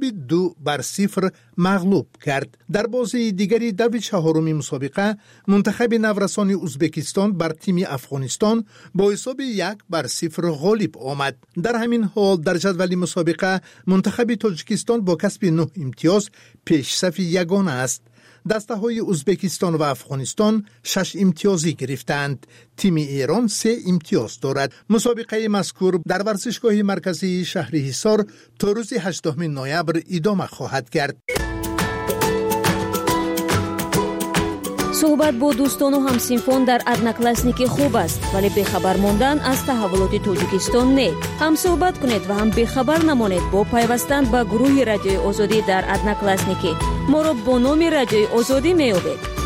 2-0 مغلوب کرد. در بازی دیگری در چهارمی مسابقه منتخب نورسانی ازبکستان بر تیم افغانستان با حساب 1-0 غالب آمد. در همین حال در جدول مسابقه منتخب تاجیکستان با کسب 9 امتیاز پیشصف یگانه است. دسته های ازبکستان و افغانستان 6 امتیازی گرفتند. تیم ایران 3 امتیاز دارد. مسابقه مذکور در ورزشگاه مرکزی شهر حصار تا روز 8 نوامبر ادامه خواهد کرد. صحبت با دوستان و همسینفان در ادناکلاسنیک خوب است، ولی بخبر ماندن از تحولات تاجیکستان نه. هم صحبت کنید و هم بخبر نمانید با پیوستن به گروه رادیوی آزادی در ادناکلاسنیک. ما را با نام رادیوی آزادی میابید.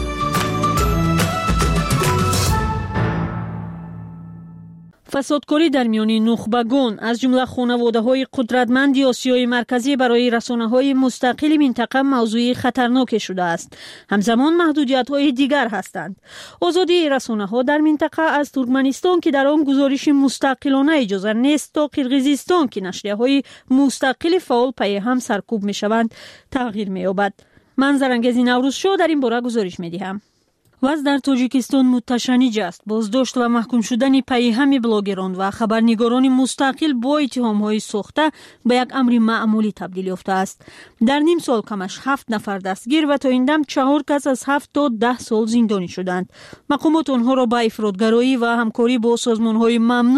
فسادکاری در میان نخبگان از جمله خانواده‌های قدرتمند آسیای مرکزی برای رسانه‌های مستقل منطقه موضوع خطرناک شده است. همزمان محدودیت‌های دیگر هستند. آزادی رسانه‌ها در منطقه از ترکمنستان که در آن گزارش مستقلانه اجازه نیست تا قرقیزستان که نشریه‌های مستقل فعال پی هم سرکوب می‌شوند تغییر می‌یابد. من زرنگزی نوروز شو در این باره گزارش می‌دهم. وضع در تاجیکستان متشنج است. بازداشت و محکوم شدن پیهمی بلاگران و خبرنگاران مستقل با اتهام‌های ساخته به یک امر معمولی تبدیل یافته است. در نیم سال کمش 7 نفر دستگیر و تا این دم 4 کس از 7 تا 10 سال زندانی شدند. مقامات آنها را با افراطگرایی و همکاری با سازمان‌های ممنوع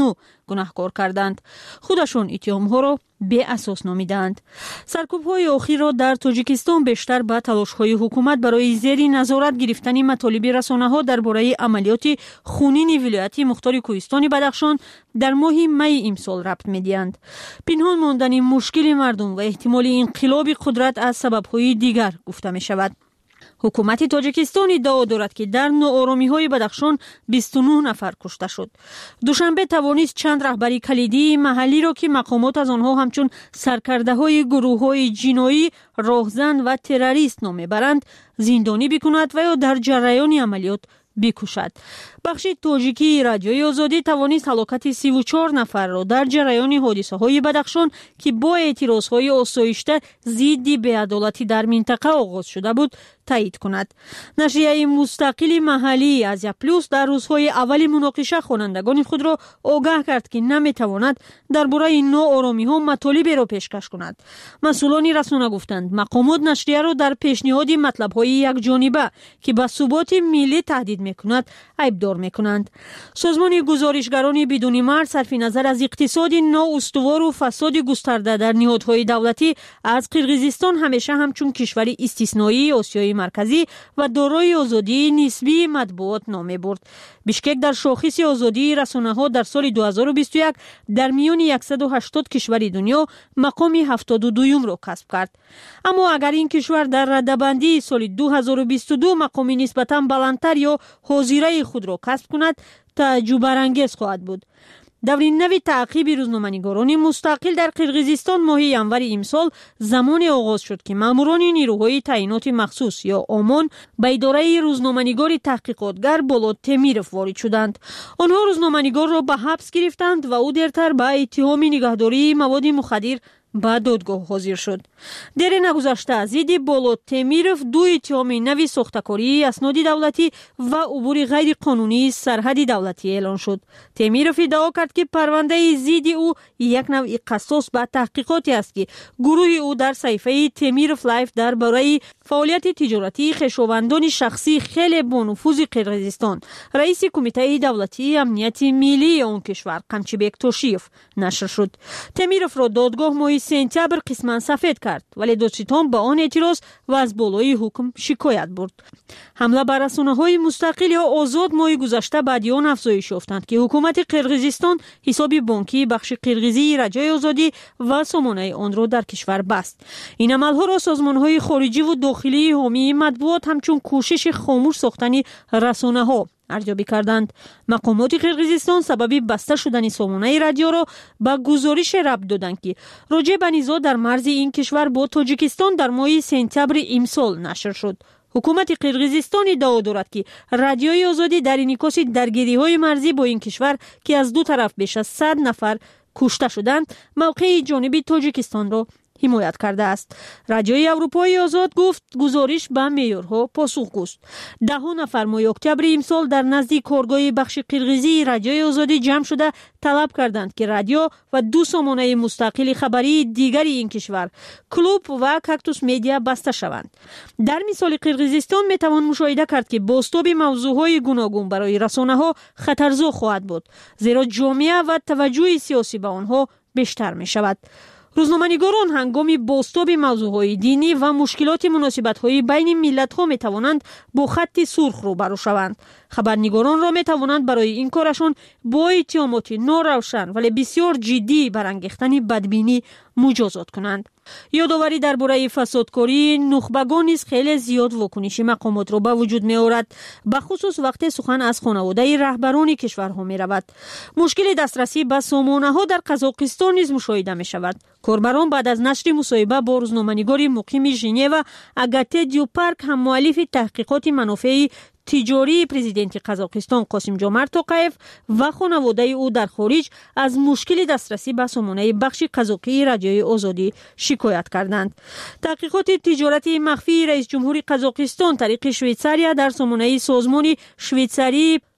گناهکار کردند. خودشون اتهام‌ها را بی اساس نامیدند. سرکوب‌های اخیر را در تاجیکستان بیشتر به تلاش‌های حکومت برای زیر نظارت گرفتن مطالب رسانه‌ها درباره عملیات خونین ولایت مختار کوهستان بدخشان در ماه می امسال ربط می‌دهند. پنهان ماندن مشکل مردم و احتمال انقلاب قدرت از سبب‌های دیگر گفته می‌شود. حکومت تاجیکستان ادعا دارد که در ناآرامی‌های بدخشان 29 نفر کشته شد. دوشنبه توانست چند رهبری کلیدی محلی را که مقامات از آنها همچون سرکرده‌های گروه‌های جنایی، راهزن و تروریست نام می‌برند زندانی بکند و یا در جریان عملیات بکشد. بخش تاجیکی رادیوی آزادی توانست هلاکت 34 نفر را در جریان حادثه‌های بدخشان که با اعتراض‌های آسایشته ضد بی‌عدالتی در منطقه آغاز شده بود تایید کند. نشریه مستقل محلی آزیا پلوس در روزهای اول مناقشه خوانندگان خود را آگاه کرد که نمی‌تواند درباره ناآرامی‌ها مطالب را پیشکش کند. مسئولان رسانه گفتند مقامات نشریه را در پیشنهاد مطلب‌های یکجانبه که به ثبات ملی تهدید می‌کند عیبدار می‌کنند. سازمان گزارشگران بدون مرز صرف نظر از اقتصاد نااستوار و فساد گسترده در نهادهای دولتی از قرقیزستان همیشه همچون کشوری استثنایی آسیای مرکزی و دارای آزادی نسبی مطبوعات نام برد. بیشکک در شاخص آزادی رسانه‌ها در سال 2021 در میان 180 کشور دنیا مقام 72 را کسب کرد. اما اگر این کشور در رده‌بندی سال 2022 مقام نسبتاً بلندتر یا حاضره خود را کسب کند تعجب برانگیز خواهد بود. دورین نوی تعقیب روزنامه‌نگاران مستقل در قرقیزستان ماه ینور امسال زمان آغاز شد که ماموران نیروهای تعیینات مخصوص یا آمان به اداره روزنامه‌نگار تحقیقاتگر بولود تمیروف وارد شدند. آنها روزنامه‌نگار را به حبس گرفتند و او دیرتر به اتهام نگهداری مواد مخدر به دادگاه حاضر شد. در نگذشته ضد بولود تمیروف 2 اتهام نوی ساختکاری اسناد دولتی و عبور غیر قانونی سرحد دولتی اعلان شد. تمیروف ادعا کرد که پرونده ضد او یک نوع قصاص به تحقیقاتی است که گروه او در صفحه تمیروف لایف درباره فعالیت تجارتی خویشاوندان شخصی خیلی با نفوذ قرقیزستان رئیس کمیته دولتی امنیت ملی آن کشور قمچیبک توشیف نشر شد. تمیروف را دادگاه ماه سپتامبر قسماً سفید کرد ولی دادستان با آن اعتراض و از بالای حکم شکایت برد. حمله بر رسانه‌های مستقل یا آزاد ماه گذشته بعد آن افزایش یافتند که حکومت قرقیزستان حساب بانکی بخش قرقیزی رجای آزادی و سامانه آن را در کشور بست. این عملها را سازمان‌های خارجی و داخلی حامی مطبوعات همچون کوشش خاموش ساختن رسانه‌ها ارزیابی کردند. مقامات قرقیزستان سبب بسته شدن سامانه رادیو را به گزارش ربط دادند که راجع به نزاع در مرز این کشور با تاجیکستان در ماه سپتامبر امسال نشر شد. حکومت قرقیزستان ادعا دارد که رادیوی آزادی در انعکاس درگیری‌های مرزی با این کشور که از دو طرف بیش از 100 نفر کشته شدند موقع جانبی تاجیکستان را حمایت کرده است. رادیوی اروپایی آزاد گفت گزارش به معیارها پاسخگوست. 10 نفر ماه اکتبر امسال در نزدیک کارگاه بخش قرقیزی رادیوی آزادی جمع شده طلب کردند که رادیو و 2 سامانه مستقل خبری دیگر این کشور کلوب و کاکتوس مدیا بسته شوند. در مثال قرقیزستان میتوان مشاهده کرد که بازتاب موضوعهای گوناگون برای رسانه‌ها خطرزا خواهد بود زیرا جامعه و توجه سیاسی به آنها بیشتر می شود. روزنامه‌نگاران هنگام بازتاب موضوعهای دینی و مشکلات مناسبت‌های بین ملت‌ها می‌توانند با خط سرخ روبرو شوند. خبرنگاران را می‌توانند برای این کارشان با اتهامات ناروشن ولی بسیار جدی برانگیختن بدبینی مجازات کنند. یادآوری درباره فسادکاری نخبگان نیز خیلی زیاد واکنش مقامات را به وجود می‌آورد، به خصوص وقتی سخن از خانواده رهبران کشورها می‌رود. مشکل دسترسی به سامانه‌ها در قزاقستان نیز مشاهده می‌شود. کاربران بعد از نشر مصاحبه با روزنامه‌نگار مقیم ژنو اگاته دیوپارک هم مؤلف تحقیقات منافع تجاری پرزیدنت قزاقستان قاسم جمعت توقیف و خانواده او در خارج از مشکل دسترسی به سامانه بخش قزاقی رادیوی آزادی شکایت کردند. تحقیقات تجارتی مخفی رئیس جمهور قزاقستان طریق شویتساریا در سامانه سازمان شویتساری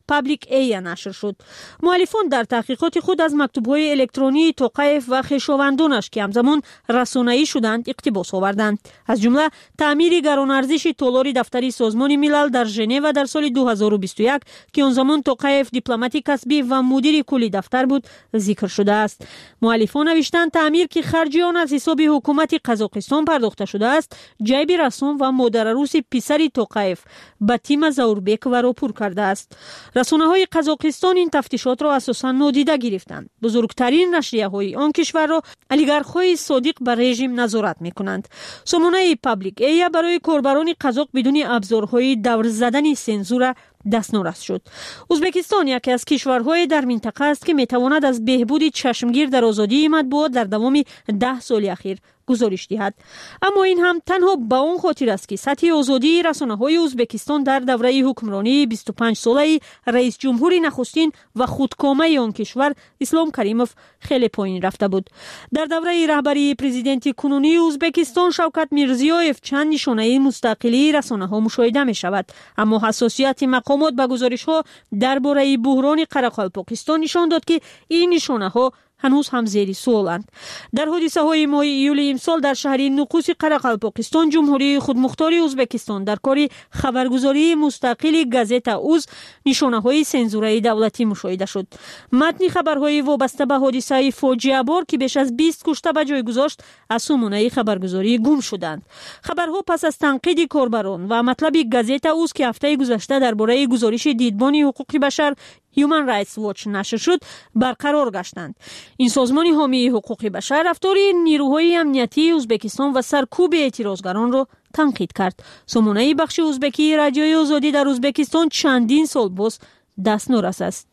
پابلیک ایا نشر شد. مؤلفان در تحقیقات خود از مکتوب‌های الکترونی توقیف و خویشاوندانش که همزمان رسانه‌ای شدند اقتباس آوردند. از جمله تعمیر گران‌ارزش دلار دفتری سازمان ملل در ژنو در سال 2021 که آن زمان توقیف دیپلمات کسبی و مدیر کلی دفتر بود ذکر شده است. مؤلفان نوشتند تعمیر که خرج آن از حساب حکومت قزاقستان پرداخته شده است، جیب رسام و مادر عروس پسر توقیف باتیما زاوربک و را پر کرده است. رسانه‌های قزاقستان این تفتیشات را اساساً نادیده گرفتند. بزرگترین نشریه‌های آن کشور را اولیگارخ‌های صادق به رژیم نظارت می‌کنند. سامانه پابلیک ایا برای کاربران قزاق بدون ابزارهای دور زدن سنزور دستنورس شد. ازبکستان یکی از کشورهای در منطقه است که میتواند از بهبود چشمگیر در آزادی مطبوعات در دوام 10 سال اخیر گزارش دهد. اما این هم تنها به اون خاطر است که سطح آزادی رسانه‌های ازبکستان در دوره حکمرانی 25 ساله رئیس جمهور نخستین و خودکامه آن کشور اسلام کریموف خیلی پایین رفته بود. در دوره رهبری پرزیدنت کنونی ازبکستان شوکت میرزیویف چند نشانه مستقلی رسانه‌ها مشاهده می شود، اما حساسیت مقامات به گزارش‌ها درباره بحران قرقالپاکستان نشان داد که این نشانه‌ها هنوز هم زیر سوالند. در حادثه های ماه ایول امسال در شهر نقوس قرقالپاکستان جمهوری خودمختار ازبکستان در کار خبرگزاری مستقل گازت اوز نشانه های سنزوره دولتی مشاهده شد. متن خبرهای وابسته به حادثه فاجعه بار که بیش از 20 کشته به جای گذاشت از سامانه خبرگزاری گم شدند. خبرها پس از تنقید کاربران و مطلب گازت اوز که هفته گذشته درباره گزارش دیدبان حقوق بشر Human Rights Watch نشر شد برقرار گشتند. این سازمان حامی حقوق بشر رفتار نیروهای امنیتی ازبکستان و سرکوب اعتراضگران را تنقید کرد. سامانه بخش ازبکی رادیوی آزادی در ازبکستان چندین سال باز دستنورس است.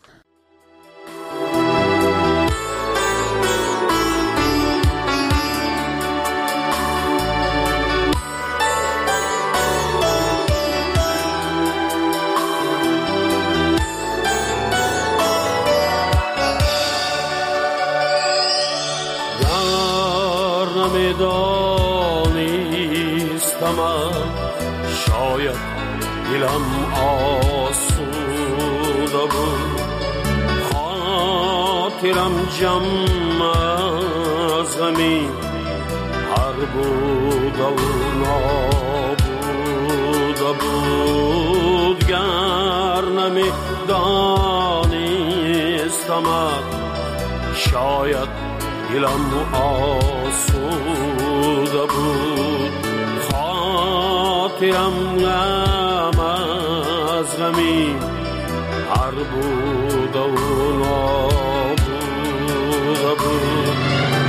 شاید دلم آسوده بود، خاطرم جمع از غمی هر بود و نابوده بود. گر نمی دانستمت شاید دلم آسوده بود، خاطرم غم از غمی هر بود و نابوده بود.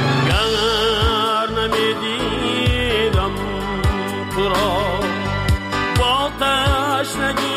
گر نمیدیدم تو را با تشنگی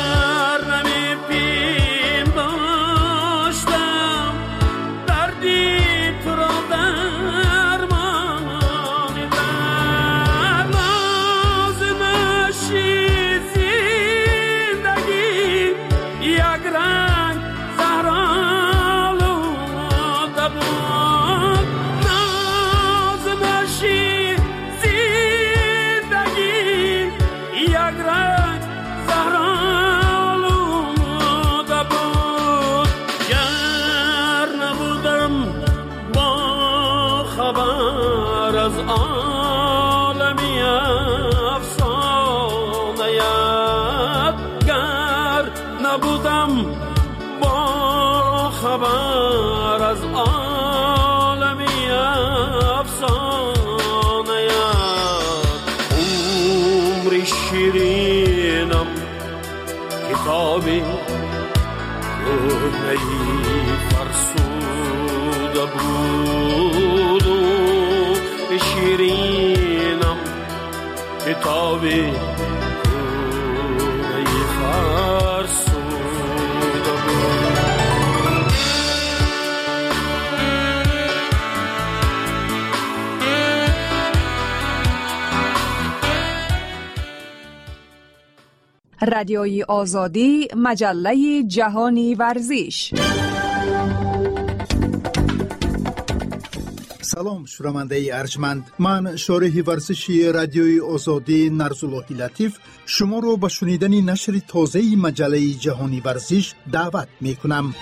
دردی خبر از عالمی افسانه عمری شیرینم کتابی کهنه‌ای فرسوده بود و شیرینم کتابی کهنه‌ای فرسوده بود. رادیوی آزادی، مجله جهانی ورزش. سلام شنونده ارجمند، من شارح ورزشی رادیوی آزادی نرزاللهی لطیف شما رو به شنیدن نشر تازه مجله جهانی ورزش دعوت می کنم.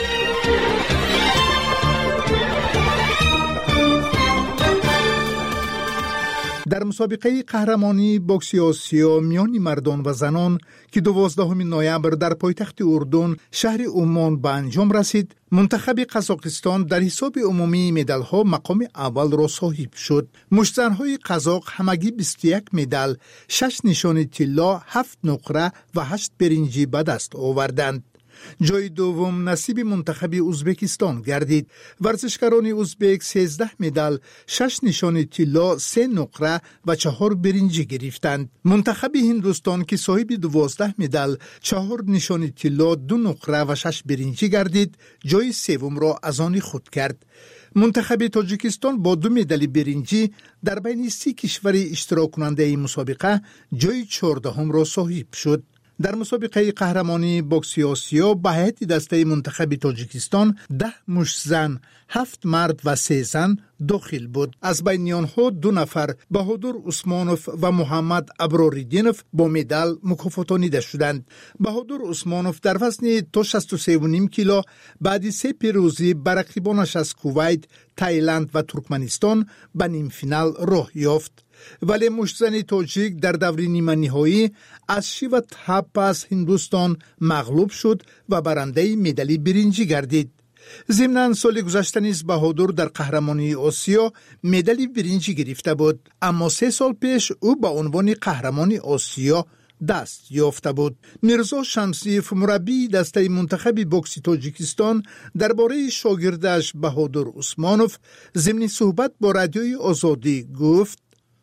در مسابقه قهرمانی بوکس آسیا میان مردان و زنان که 12 نوامبر در پایتخت اردن شهر عمان به انجام رسید، منتخب قزاقستان در حساب عمومی مدال‌ها مقام اول را صاحب شد. مشت‌زن‌های قزاق همگی 21 مدال، 6 نشان طلا، 7 نقره و 8 برنجی به دست آوردند. جای دوم نصیب منتخب ازبکستان گردید. ورزشکاران ازبک 13 مدال، 6 نشان طلا، 3 نقره و 4 برنجی گرفتند. منتخب هندوستان که صاحب 12 مدال، 4 نشان طلا، 2 نقره و 6 برنجی گردید، جای سوم را از آن خود کرد. منتخب تاجیکستان با 2 مدال برنجی در بین 30 کشور اشتراک کننده مسابقه جای 14 را صاحب شد. در مسابقه قهرمانی بوکس آسیا به هیئت دسته منتخب تاجیکستان 10 مشت‌زن، 7 مرد و 3 زن داخل بود. از بین آنها 2 نفر بهادر عثمانوف و محمد ابراریدینوف با مدال مکافاتانیده شدند. بهادر عثمانوف در وزن تا 63.5 کیلو بعد 3 پیروزی بر رقیبانش از کویت، تایلند و ترکمنستان به نیم فینال راه یافت. ولی مشت‌زن تاجیک در دور نیمه نهایی از شیوه تپ از هندوستان مغلوب شد و برنده مدال برنجی گردید. ضمناً سال گذشته نیز بهادر در قهرمانی آسیا مدال برنجی گرفته بود، اما 3 سال پیش او به عنوان قهرمان آسیا دست یافته بود. میرزا شمسیف مربی دسته منتخب بوکس تاجیکستان درباره شاگردش بهادر عثمانوف ضمن صحبت با رادیوی آزادی گفت: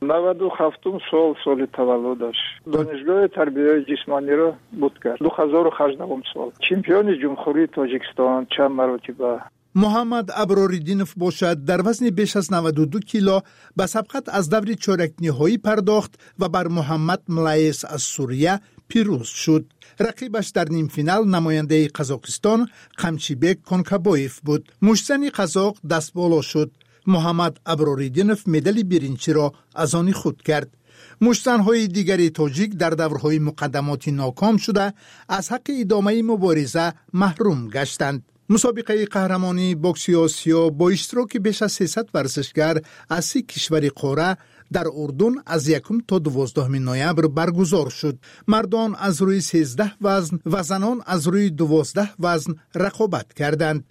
97 سال تولدش دانشگاه تربیت جسمانی را بود کرد. 2018 سال چمپیون جمهوری تاجیکستان چند مرتبه. محمد ابراریدینوف باشد در وزن بیش از 92 کیلو به سبقت از دور چهارک نهایی پرداخت و بر محمد ملایس از سوریه پیروز شد. رقیبش در نیم فینال نماینده قزاقستان قمچیبک کونکابویف بود. مشت‌زن قزاق دست بالا شد. محمد ابراریدینوف مدال برنجی را از آن خود کرد. مشت‌زن‌های دیگری تاجیک در دورهای مقدماتی ناکام شده از حق ادامه مبارزه محروم گشتند. مسابقه قهرمانی بوکس آسیا با اشتراک بیش از 300 ورزشکار از 30 کشور قاره در اردن از 1 تا 12 نوامبر برگزار شد. مردان از روی 13 وزن و زنان از روی 12 وزن رقابت کردند.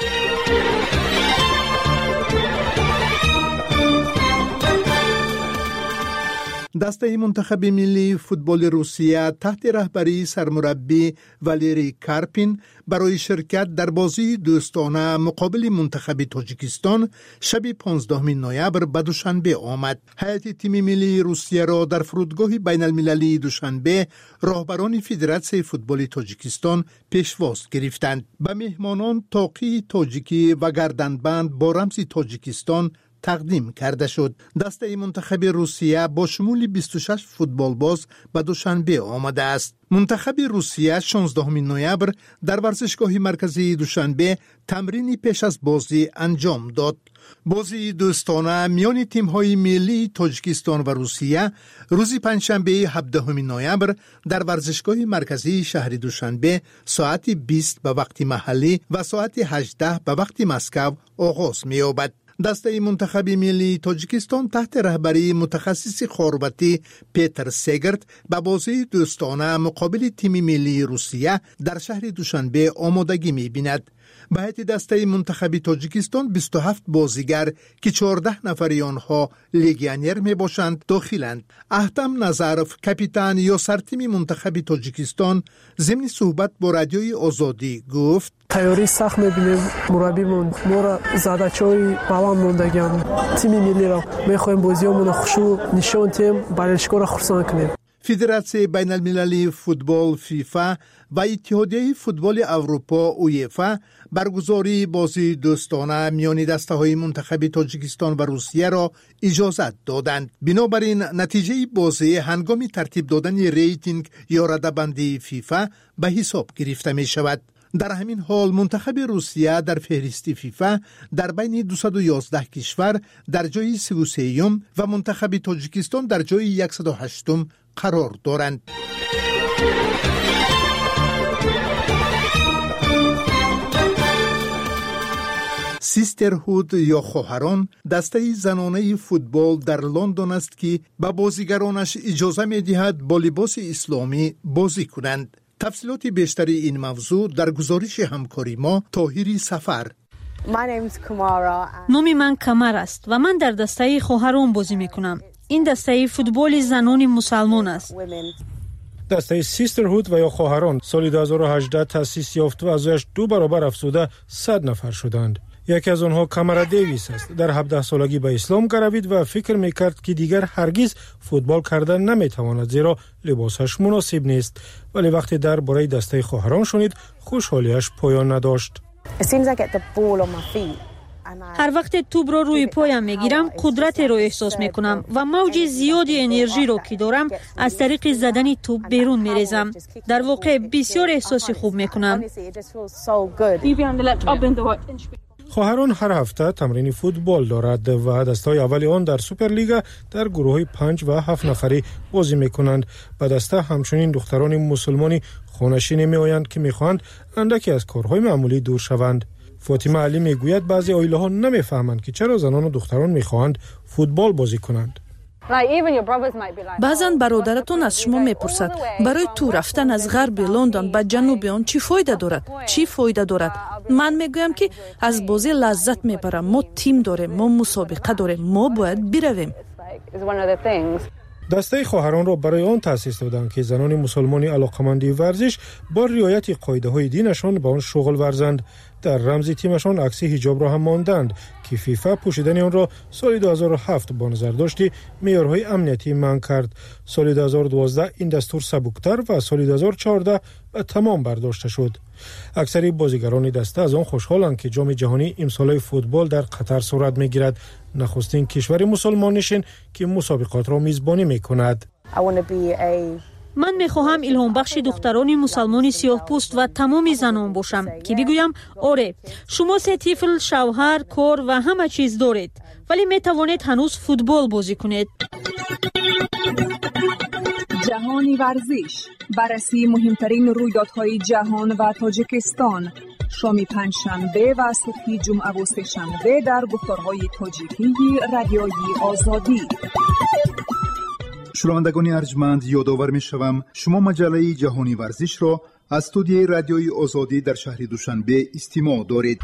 دسته منتخب ملی فوتبال روسیه تحت رهبری سرمربی والری کارپین برای شرکت در بازی دوستانه مقابل منتخب تاجیکستان شب 15 نوامبر به دوشنبه آمد. هیئت تیم ملی روسیه را در فرودگاه بین المللی دوشنبه راهبران فدراسیون فوتبال تاجیکستان پیشواز گرفتند. به مهمانان طاقی تاجیکی و گردنبند با رمز تاجیکستان تقدیم کرده شد. دسته منتخب روسیه با شمول 26 فوتبالباز به دوشنبه آمده است. منتخب روسیه 16 نوامبر در ورزشگاه مرکزی دوشنبه تمرینی پیش از بازی انجام داد. بازی دوستانه میان تیم‌های ملی تاجیکستان و روسیه روز پنجشنبه 17 نوامبر در ورزشگاه مرکزی شهر دوشنبه ساعت 20 به وقت محلی و ساعت 18 به وقت مسکو آغاز می‌یابد. دسته منتخب ملی تاجیکستان تحت رهبری متخصص خاربتی پیتر سگرت به بازی دوستانه مقابل تیم ملی روسیه در شهر دوشنبه آمادگی می‌بیند. به هیئت دسته منتخب تاجیکستان 27 بازیگر که 14 نفری آنها لیگیونر می باشند داخلند. احتم نظرف کاپیتان یا سرتیم منتخب تاجیکستان ضمن صحبت با رادیوی آزادی گفت تیاری سخت می‌بینیم. مربیمون ما را زدچای بلند موندگان تیم ملی را می‌خوایم بازیامون خوشو نشون تیم بالشکو را خرسان کنیم. فدراسیون بین المللی فوتبال فیفا و اتحادیه فوتبال اروپا اویفا برگزاری بازی دوستانه میان دسته‌های منتخب تاجیکستان و روسیه را اجازت دادند. بنابراین نتیجه بازی هنگام ترتیب دادن ریتینگ یا رده‌بندی فیفا به حساب گرفته می شود. در همین حال منتخب روسیه در فهرست فیفا در بین 211 کشور در جای 33 و منتخب تاجیکستان در جای 108 قرار دارند. سیسترهود یا خواهران دسته زنانه فوتبال در لندن است که به بازیگرانش اجازه می‌دهد با لباس اسلامی بازی کنند. تفصیلات بیشتری این موضوع در گزارش همکاری ما طاهری سفر. نام من کمر است و من در دسته خواهران بازی میکنم. این دسته فوتبال زنان مسلمان است. دسته سیسترهود و یا خواهران سال 2018 تأسیس یافت و ازش 2 برابر افزوده 100 نفر شدند. یکی از آنها کامرا دیویس است. در 17 سالگی به اسلام گروید و فکر میکرد که دیگر هرگز فوتبال کردن نمیتواند زیرا لباسش مناسب نیست. ولی وقتی درباره دسته خواهران شنید خوشحالیش پایان نداشت. هر وقت توپ را روی پایم میگیرم قدرت را احساس میکنم و موج زیادی انرژی را که دارم از طریق زدن توپ بیرون میریزم. در واقع بسیار احساس خوب میکنم. خواهران هر هفته تمرین فوتبال دارد و دسته‌های اول آن در سوپرلیگا در گروه‌های 5 و 7 نفری بازی می‌کنند. به دسته همچنین دختران مسلمانی خانه‌نشین می‌آیند که می‌خواهند اندکی از کارهای معمولی دور شوند. فاطمه علی میگوید بعضی عائله‌ها نمی‌فهمند که چرا زنان و دختران می‌خواهند فوتبال بازی کنند. بعضن برادرتون از شما میپرسد برای تو رفتن از غرب لندن به جنوب آن چی فایده دارد؟ من میگویم که از بازی لذت میبرم. ما تیم داریم، ما مسابقه داریم، ما باید برویم. دسته خواهران را برای آن تأسیس دادند که زنان مسلمانی علاقمند ورزش با رعایت قاعده‌های دینشان به آن شغل ورزند. در رمز تیمشان عکس حجاب را هم ماندند که فیفا پوشیدن آن را سال 2007 با نظر داشتی معیارهای امنیتی منع کرد. سال 2012 این دستور سبکتر و سال 2014 به تمام برداشته شد. اکثر بازیگران دسته از آن خوشحالند که جام جهانی امسال فوتبال در قطر صورت می‌گیرد، نخستین کشور مسلمان نشین که مسابقات را میزبانی می‌کند. من میخواهم الهام بخش دختران مسلمان سیاه پوست و تمام زنان باشم که بگویم آره شما 3 طفل، شوهر، کار و همه چیز دارید ولی میتوانید هنوز فوتبال بازی کنید. جهانی ورزش، بررسی مهمترین رویدادهای جهان و تاجیکستان، شام پنجشنبه و صبح جمعه و سه‌شنبه در گفتارهای تاجیکی رادیوی آزادی. شنوندگان ارجمند، یادآور می‌شوم شما مجله جهانی ورزش را از استودیوی رادیوی آزادی در شهر دوشنبه استماع دارید.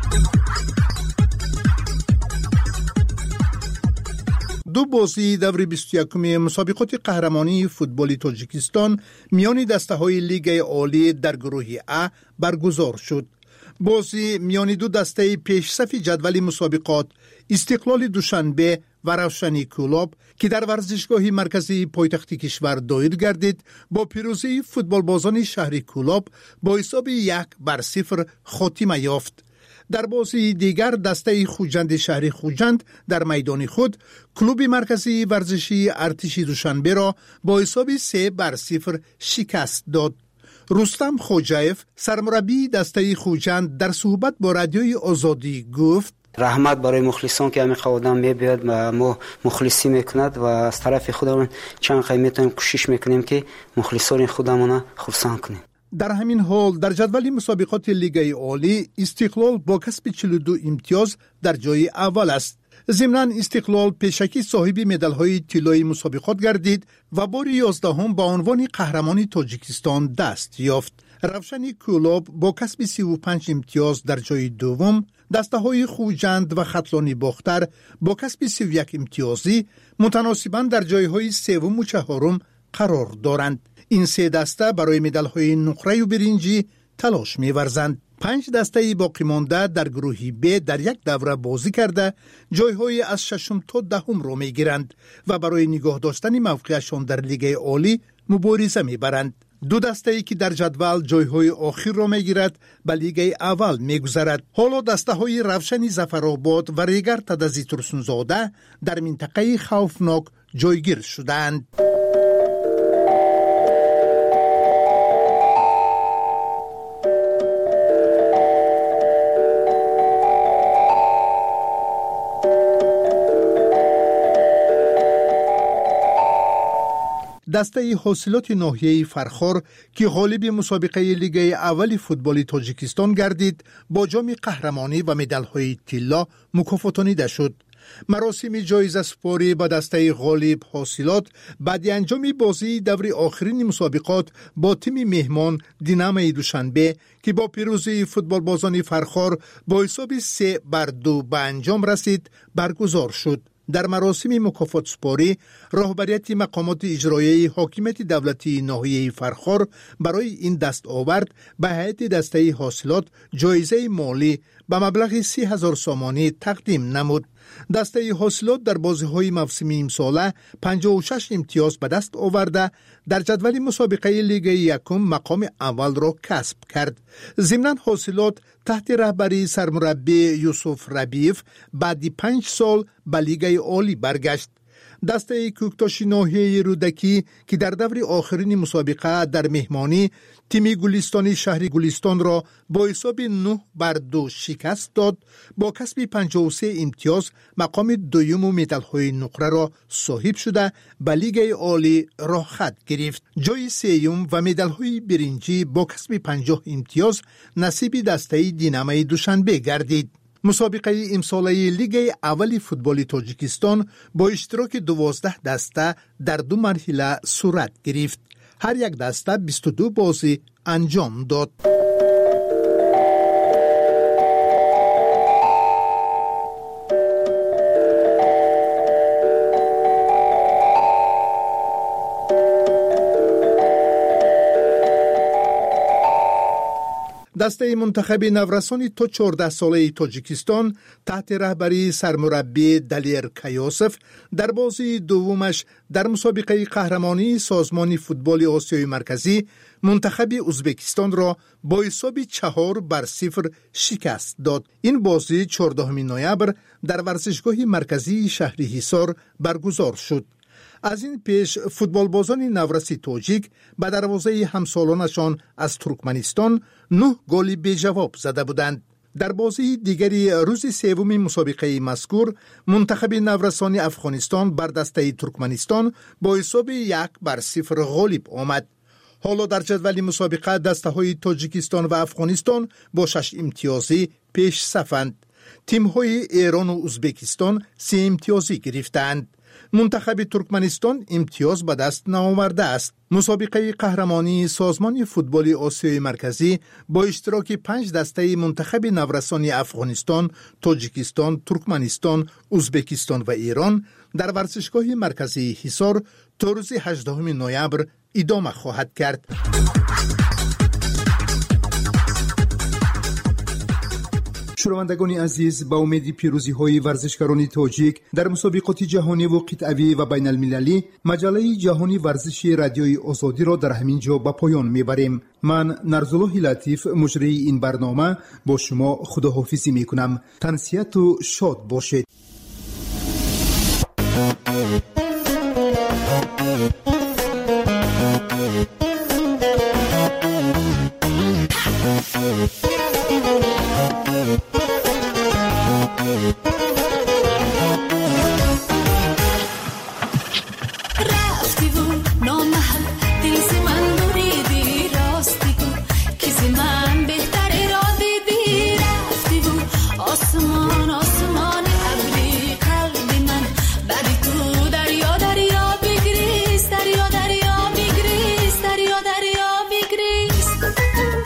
2 بازی دور 21 مسابقات قهرمانی فوتبال تاجیکستان میان دسته‌های لیگ عالی در گروه A برگزار شد. بازی میان 2 دسته پیشصف جدول مسابقات استقلال دوشنبه و روشنی کلوب که در ورزشگاه مرکزی پایتخت کشور دایر گردید با پیروزی فوتبال بازان شهر کلوب با حساب 1-0 خاتمه یافت. در بازی دیگر دسته خوجند شهر خوجند در میدان خود کلوب مرکزی ورزشی ارتش دوشنبه را با حساب 3-0 شکست داد. رستم خوجایف سرمربی دسته خوجند در صحبت با رادیوی آزادی گفت رحمت برای مخلصان که همین آدم میبید و ما مخلصی میکند و از طرف خودمون چند قیمتون کوشش میکنیم که مخلصان خودمون خرسان کنیم. در همین حال در جدول مسابقات لیگ عالی استقلال با کسب 42 امتیاز در جای اول است. ضمناً استقلال پیشکی صاحب مدال‌های طلایی مسابقات گردید و بار 11 به عنوان قهرمان تاجیکستان دست یافت. روشن کولوب با کسب 35 امتیاز در جای دوم، دسته‌های خوجند و خطلانی باختر با کسب 31 امتیازی متناسباً در جایهای سوم و چهارم قرار دارند. این سه دسته برای مدال‌های نقره و برنجی تلاش می‌ورزند. 5 دسته باقی مانده در گروه ب در یک دوره بازی کرده جایهای از 6م تا 10م را می‌گیرند و برای نگاه داشتن موقعشان در لیگ عالی مبارزه می‌برند. 2 دسته‌ای که در جدول جایهای آخر را می‌گیرد به لیگ اول می‌گذرد. حالا دسته‌های روشن ظفرآباد و ریگر تدزی ترسونزاده در منطقه خوفناک جایگیر شدند. دسته حاصلات ناحیه فرخار که غالب مسابقه لیگ اول فوتبال تاجیکستان گردید با جام قهرمانی و مدال‌های طلا مکافاتانیده شد. مراسم جایزه سپاری با دسته غالب حاصلات بعد انجام بازی دور آخرین مسابقات با تیم مهمان دینامای دوشنبه که با پیروزی فوتبال بازان فرخار با حساب 3-2 به انجام رسید برگزار شد. در مراسم مکافات سپاری راهبریت مقامات اجرایی حاکمیت دولتی ناحیه فرخار برای این دستاورد به هیئت دسته حاصلات جایزه مالی به مبلغ 30,000 سامانی تقدیم نمود. دسته حاصلات در بازی‌های موسمی امساله 56 امتیاز به دست آورده در جدول مسابقه لیگ یکم مقام اول را کسب کرد. ضمناً حاصلات تحت رهبری سرمربی یوسف ربیف بعد 5 سال به لیگ عالی برگشت. دسته کوکتاش ناحیه رودکی که در دور آخرین مسابقه در مهمانی تیم گلستانی شهر گلستان را با حساب 9-2 شکست داد، با کسب 53 امتیاز مقام دوم و مدال‌های نقره را صاحب شده به لیگ عالی راه خط گرفت. جای سوم و مدال‌های برنجی با کسب 50 امتیاز نصیب دسته دینامای دوشنبه گردید. مسابقه امساله لیگ اول فوتبال تاجیکستان با اشتراک 12 دسته در 2 مرحله صورت گرفت. هر یک دسته 22 بازی انجام داد. دسته منتخب نورسانی تا 14 ساله تاجیکستان تحت رهبری سرمربی دلیر کیاسف در بازی دومش در مسابقه قهرمانی سازمان فوتبال آسیای مرکزی منتخب ازبکستان را با حساب 4-0 شکست داد. این بازی 14 نوامبر در ورزشگاه مرکزی شهر حصار برگزار شد. از این پیش فوتبال بازان نورسی تاجیک به دروازه همسالانشان از ترکمنستان 9 گل بی جواب زده بودند. در بازی دیگری روز سوم مسابقه مذکور منتخب نورسانی افغانستان بر دسته ترکمنستان با حساب 1-0 غالب آمد. حالا در جدول مسابقه دسته های تاجیکستان و افغانستان با 6 امتیازی پیش صفند. تیم های ایران و ازبکستان 3 امتیازی گرفتند. منتخب ترکمنستان امتیاز به دست نآورده است. مسابقه قهرمانی سازمان فوتبال آسیای مرکزی با اشتراک 5 دسته منتخب نورسانی افغانستان، تاجیکستان، ترکمنستان، ازبکستان و ایران در ورزشگاه مرکزی حصار تا روز 18 نوامبر ادامه خواهد کرد. شنوندگان عزیز، با امید پیروزی های ورزشکاران تاجیک در مسابقات جهانی و قطعی و بین المللی، مجله جهانی ورزشی رادیوی آزادی را در همین جا به پایان میبریم. من نرزالله لطیف مجری این برنامه با شما خداحافظی میکنم. تنسیت و شاد باشید. دریا بگریست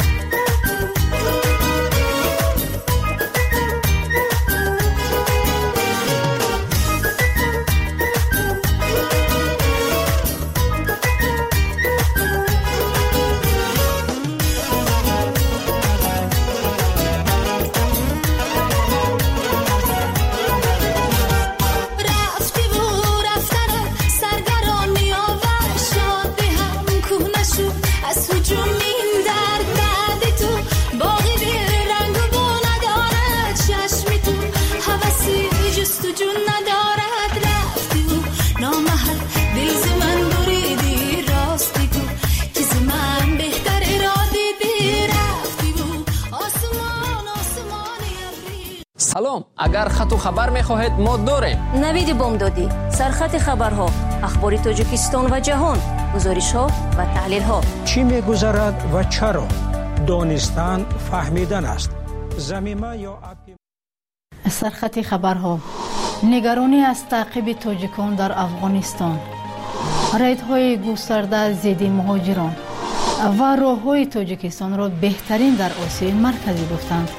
салом, агар хату хабар мехоҳед мо дорем. навиди бомдодӣ, сархати хабарҳо, ахбори тоҷикистон ва ҷаҳон, гузоришҳо ва таҳлилҳо. чӣ мегузарад ва чаро? донистан фаҳмидан аст. замима ё апи. сархати хабарҳо. нигаронӣ аз таъқиби тоҷикон дар афғонистон, рейдҳои густарда зидди муҳоҷирон ва роҳҳои тоҷикистонро беҳтарин дар осиёи марказӣ гуфтанд.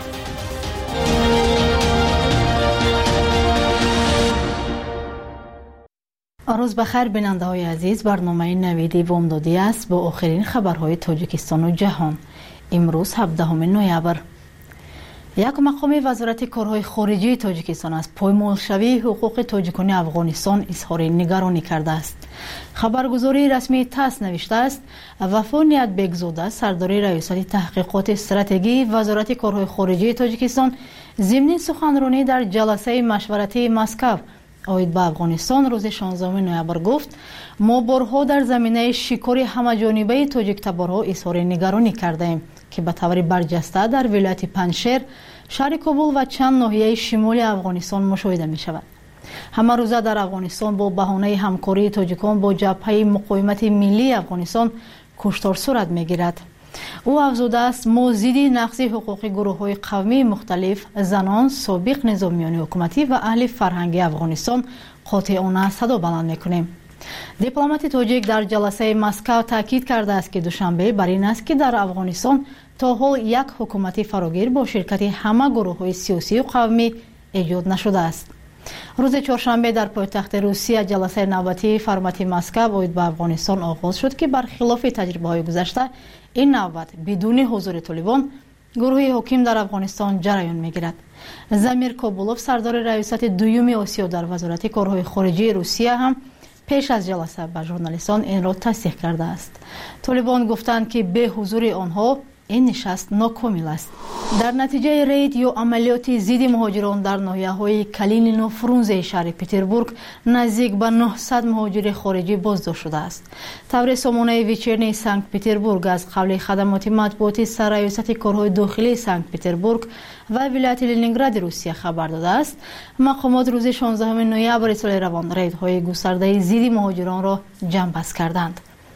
рӯз бахайр бинандаҳои азиз, барномаи навиди бомдодӣ аст бо охирин хабарҳои тоҷикистону ҷаҳон. имрӯз 17 ноябр. як мақоми вазорати корҳои хориҷии тоҷикистон аз поймолшавии ҳуқуқи тоҷикони афғонистон изҳори нигаронӣ кардааст. хабаргузории расмии ТАСС навиштааст, Вафо Ниятбекзода, сардори раёсати таҳқиқоти стратегии вазорати корҳои хориҷии тоҷикистон, зимни суханронӣ дар ҷаласаи машваратии Москав оид ба Афғонистон рӯзи 16 ноябр гуфт: мо борҳо дар заминаи шикори ҳамаҷонибаи тоҷиктаборҳо изҳори нигаронӣ кардаем, ки ба таври барҷаста дар вилояти Паншер, шаҳри Кобул ва чанд ноҳияи шимоли Афғонистон мушоҳида мешавад. ҳамарӯза дар Афғонистон бо баҳонаи ҳамкории тоҷикон бо ҷабҳаи муқоимати миллии Афғонистон куштор сурат мегирад. ӯ афзудааст: мо зидди нақзи ҳуқуқи гурӯҳҳои қавмии мухталиф, занон, собиқ низомиёни ҳукуматӣ ва аҳли фарҳанги Афғонистон қотиона садо баланд мекунем. дипломати тоҷик дар ҷаласаи Москав таъкид кардааст, ки душанбе бар ин аст, ки дар Афғонистон то ҳол як ҳукумати фарогир бо ширкати ҳама гурӯҳҳои сиёсию қавмӣ эҷод нашудааст. рӯзи чоршанбе дар пойтахти Русия ҷаласаи навбатии формати Москав оид ба Афғонистон оғоз шуд, ки бархилофи таҷрибаҳои гузашта ин навбат бидуни ҳузури толибон гурӯҳи ҳоким дар Афғонистон ҷараён мегирад. Замир Кобулов, сардори раёсати дуюми Осиё дар вазорати корҳои хориҷии Русия, ҳам пеш аз ҷаласа ба журналистон инро тасдиқ кардааст. толибон гуфтанд, ки бе ҳузури онҳо ин нишаст нокомил аст. дар натиҷаи рейд ё амалиёти зидди муҳоҷирон дар ноҳияҳои Калинину Фрунзеи шаҳри Петербург наздик ба 900 муҳоҷири хориҷӣ боздошт шудааст. таври сомонаи Вечернии Санкт-Петербург аз қавли хадамоти матбуоти сарраёсати корҳои дохилии Санкт-Петербург ва вилояти Ленингради Русия хабар додааст, мақомот рӯзи 16 ноябри соли равон рейдҳои густардаи зидди муҳоҷиронро ҷамъбаст карданд.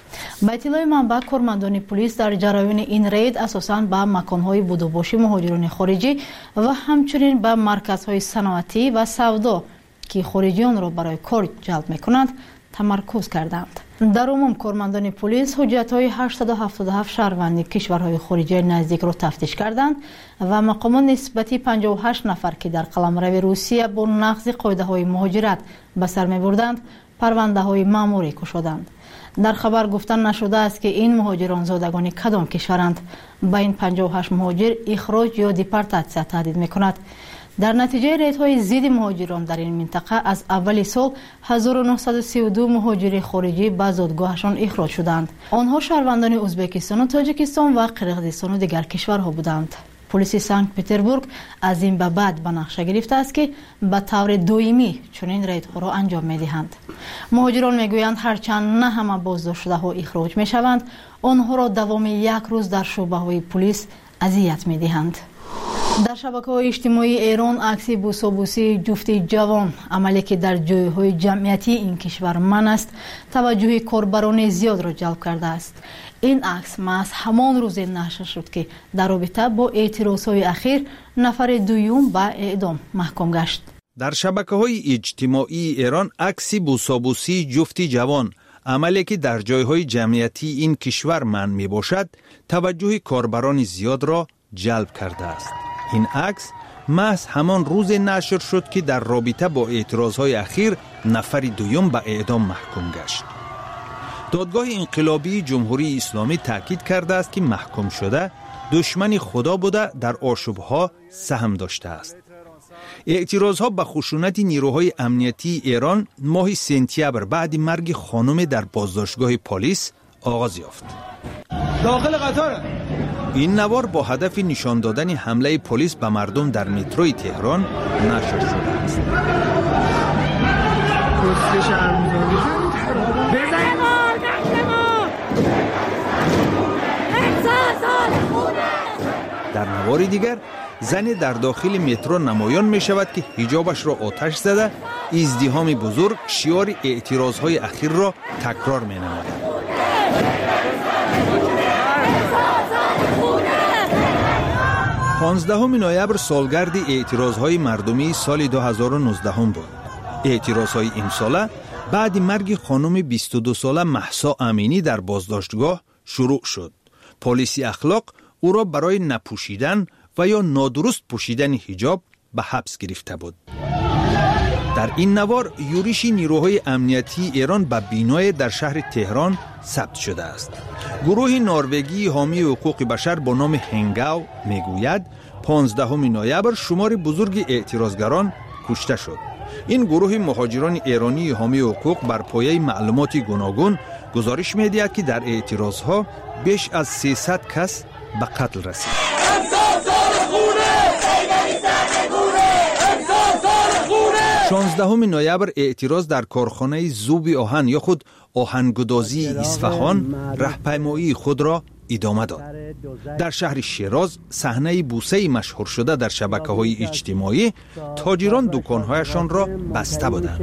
ба иттилои манбаъ, кормандони пулис дар ҷараёни ин рейд асосан ба маконҳои будубоши муҳоҷирони хориҷӣ ва ҳамчунин ба марказҳои саноатӣ ва савдо, ки хориҷиёнро барои кор ҷалб мекунанд, тамаркуз карданд. дар умум кормандони пулис ҳуҷҷатҳои 877 шаҳрванди кишварҳои хориҷияи наздикро тафтиш карданд ва мақомот нисбати 58 нафар, ки дар қаламрави Русия бо нақзи қоидаҳои муҳоҷират ба сар мебурданд, парвандаҳои маъмурӣ кушоданд. дар хабар гуфта нашудааст, ки ин муҳоҷирон зодагони кадом кишваранд. ба ин 58 муҳоҷир ихроҷ ё депортатсия таҳдид мекунад. дар натиҷаи рейдҳои зидди муҳоҷирон дар ин минтақа аз аввали сол 1932 муҳоҷири хориҷӣ ба зодгоҳашон ихроҷ шуданд. онҳо шаҳрвандони Ӯзбекистону Тоҷикистон ва Қирғизистону дигар кишварҳо буданд. пулиси Санкт-Петербург аз ин ба баъд ба нақша гирифтааст, ки ба таври доимӣ чунин рейдҳоро анҷом медиҳанд. муҳоҷирон мегӯянд, ҳарчанд на ҳама боздоштшудаҳо ихроҷ мешаванд, онҳоро давоми як рӯз дар шӯъбаҳои пулис азият медиҳанд. дар шабакаҳои иҷтимоии Эрон акси бусобусии ҷуфти ҷавон, амале ки дар ҷойҳои ҷамъиятии ин кишвар ман аст, таваҷҷӯҳи корбарони зиёдро ҷалб кардааст. ин акс маҳз ҳамон рӯзе нашр шуд, ки дар робита бо эътирозҳои ахир нафари дуюм ба эъдом маҳкум гашт. дар шабакаҳои иҷтимоии Эрон акси бусобусии ҷуфти ҷавон, амале ки дар ҷойҳои ҷамъиятии ин кишвар манъ мебошад, таваҷҷӯҳи корбарони зиёдро ҷалб кардааст. ин акс маҳз ҳамон рӯзе нашр шуд, ки дар робита бо эътирозҳои ахир нафари дуюм ба эъдом маҳкум гашт. додгоҳи инқилобии ҷумҳурии исломӣ таъкид кардааст, ки маҳкумшуда душмани худо буда дар ошӯбҳо саҳм доштааст. эътирозҳо ба хушунати нирӯҳои амниятии Эрон моҳи сентябр баъди марги хонуме дар боздоштгоҳи полис оғоз ёфт. ин навор бо ҳадафи нишон додани ҳамлаи полис ба мардум дар метрои Теҳрон нашр шудааст. дар навори дигар زنی در داخل مترو نمایان می شود که حجابش را آتش زده ازدحام بزرگ شعار اعتراضهای اخیر را تکرار می نماید. 15 نوامبر سالگرد اعتراضهای مردمی سال 2019 بود. اعتراضهای امساله بعد مرگ خانم 22 ساله مهسا امینی در بازداشتگاه شروع شد. پلیس اخلاق او را برای نپوشیدن و یا نادرست پوشیدن حجاب به حبس گرفته بود. در این نوار یورش نیروهای امنیتی ایران به بینای در شهر تهران ثبت شده است. گروه نروژی حامی حقوق بشر با نام هنگاو میگوید 15 نوامبر شمار بزرگ اعتراضگران کشته شد. این گروه مهاجران ایرانی حامی حقوق بر پایه معلومات گوناگون گزارش می‌دهد که در اعتراضها بیش از 300 کس به قتل رسید. 16 نوامبر اعتراض در کارخانه ذوب آهن یا خود آهنگدازی اصفهان راهپیمایی خود را ادامه داد. در شهر شیراز صحنه بوسه مشهور شده در شبکه‌های اجتماعی تاجران دکان‌هایشان را بسته بودند.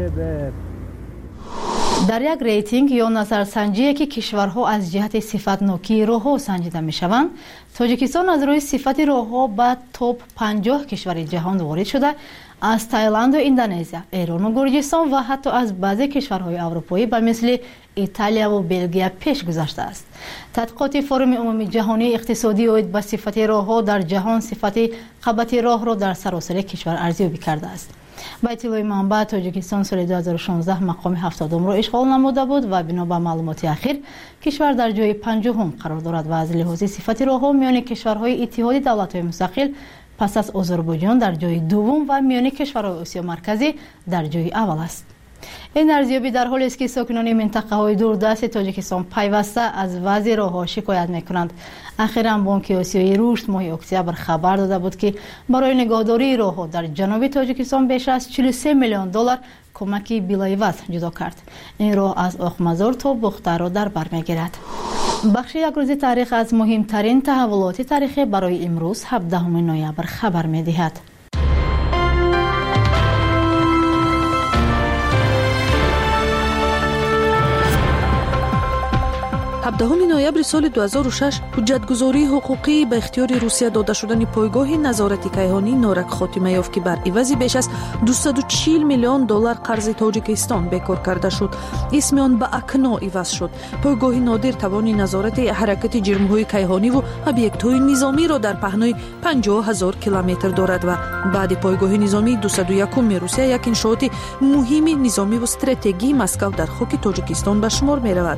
در یک ریتینگ یا نظرسنجی که کشورها از جهت صفت‌نوکی راه‌ها سنجیده می‌شوند، تاجیکستان از روی صفت راه‌ها به توپ 50 کشور جهان وارد شده، از تایلند و اندونزیا، ایران و گرجستان و حتی از بعضی کشورهای اروپایی به مثل ایتالیا و بلژیم پیش گذشته است. تحقیقات فروم عمومی جهانی اقتصادی اوید به صفت راه‌ها در جهان صفت قبط راه را در سراسر کشور ارزیابی کرده است. با اطلاع منبع تاجیکستان سال 2016 مقام 70 را اشغال نموده بود و بنا به معلومات اخیر کشور در جای 50 قرار دارد و از لحاظ صفت راه‌ها میان کشورهای اتحاد دولت‌های مستقل پس از آذربایجان در جای دوم و میان کشورهای آسیا مرکزی در جای اول است. این ارزیابی در حالی است که ساکنان منطقه‌های دوردست تاجیکستان پیوسته از وضع راه‌ها شکایت می‌کنند. اخیراً بانک آسیایی رشد ماه اکتبر خبر داده بود که برای نگهداری راه‌ها در جنوب تاجیکستان بیش از 43 میلیون دلار کمک بلایوز جدا کرد. این راه از آخمزار تا بختر را در بر می‌گیرد. بخش یک روز تاریخ از مهمترین تحولات تاریخی برای امروز 17 نوامبر خبر می‌دهد. 17 نوامبر سال 2006 حجتگزاری حقوقی به اختیار روسیه داده شدن پایگاه نظارت کیهانی نارک خاتمه یافت که بر عوض بیش از 240 میلیون دلار قرض تاجیکستان بکار کرده شد. اسم آن به اکنا عوض شد. پایگاه نادر توان نظارت حرکت جرم‌های کیهانی و ابیکت‌های نظامی را در پهنای 50,000 کیلومتر دارد و بعد پایگاه نظامی 201 روسیه یک انشاءات مهم نظامی و استراتژی مسکو در خاک تاجیکستان به شمار می‌رود.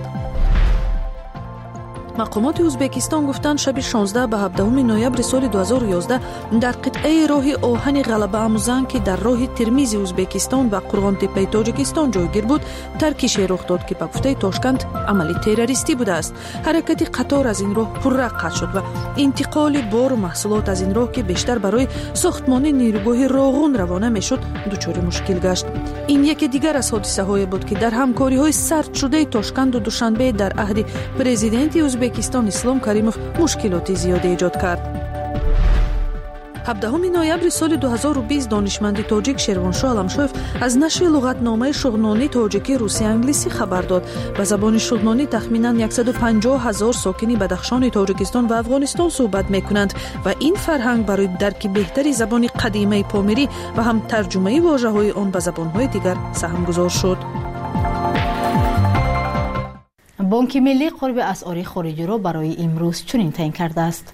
مقامات ازبکستان گفتند شب 16 به 17 نوامبر سال 2011 در قطعه راه آهن غلبه آموزان که در راه ترمیز ازبکستان و قرغانتپه تاجیکستان جایگیر بود ترکیشی رخ داد که به گفته تاشکند عملی تروریستی بوده است. حرکت قطار از این راه پررق قطع شد و انتقال بار و محصولات از این راه که بیشتر برای ساختمان نیروگاه راغون روانه میشد دچار مشکل گشت. این یکی دیگر از حادثه های بود که در همکاری های سرد شده تاشکند و دوشنبه در عهد پرزیدنت ازبکستان اسلام کریموف مشکلات زیادی ایجاد کرد. 17 نوامبر سال 2020 دانشمند تاجیک شیروانشاه علمشویف از نشر لغتنامه شغنانی تاجیکی روسی انگلیسی خبر داد. به زبان شغنانی تخمیناً 150,000 ساکن بدخشان تاجیکستان و افغانستان صحبت میکنند و این فرهنگ برای درک بهتری زبان قدیمی پامیری و هم ترجمه واژه‌های آن به زبان‌های دیگر سهمگذار شد. بانک ملی قرب اسعار خارجی را برای امروز چنین تعیین کرده است.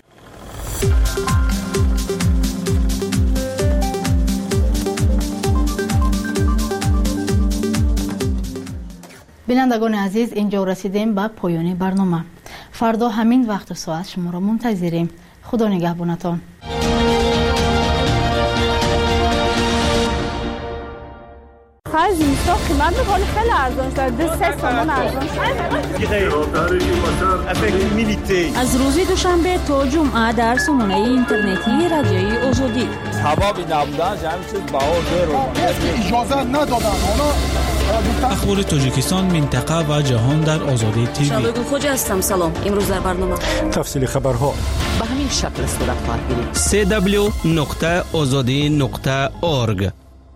بینندگان عزیز، اینجا رسیدیم به پایان برنامه. فردا همین وقت و ساعت شما را منتظریم. خدا نگهبانتان. خرج نیستا قیمت میکنه خیلی ارزان شده. 3 سامان ارزان شده. از روز دوشنبه تا جمعه در سامانه اینترنتی رادیوی آزادی. تمام نبودن همچنین بها اجازه ندادن. اخبار تاجیکستان، منطقه و جهان در آزادی تیوی. شبگون خوجا هستم. سلام. امروز در برنامه تفصیل خبرها به همین شکل صورت خواهد گرفت. www.azadi.org.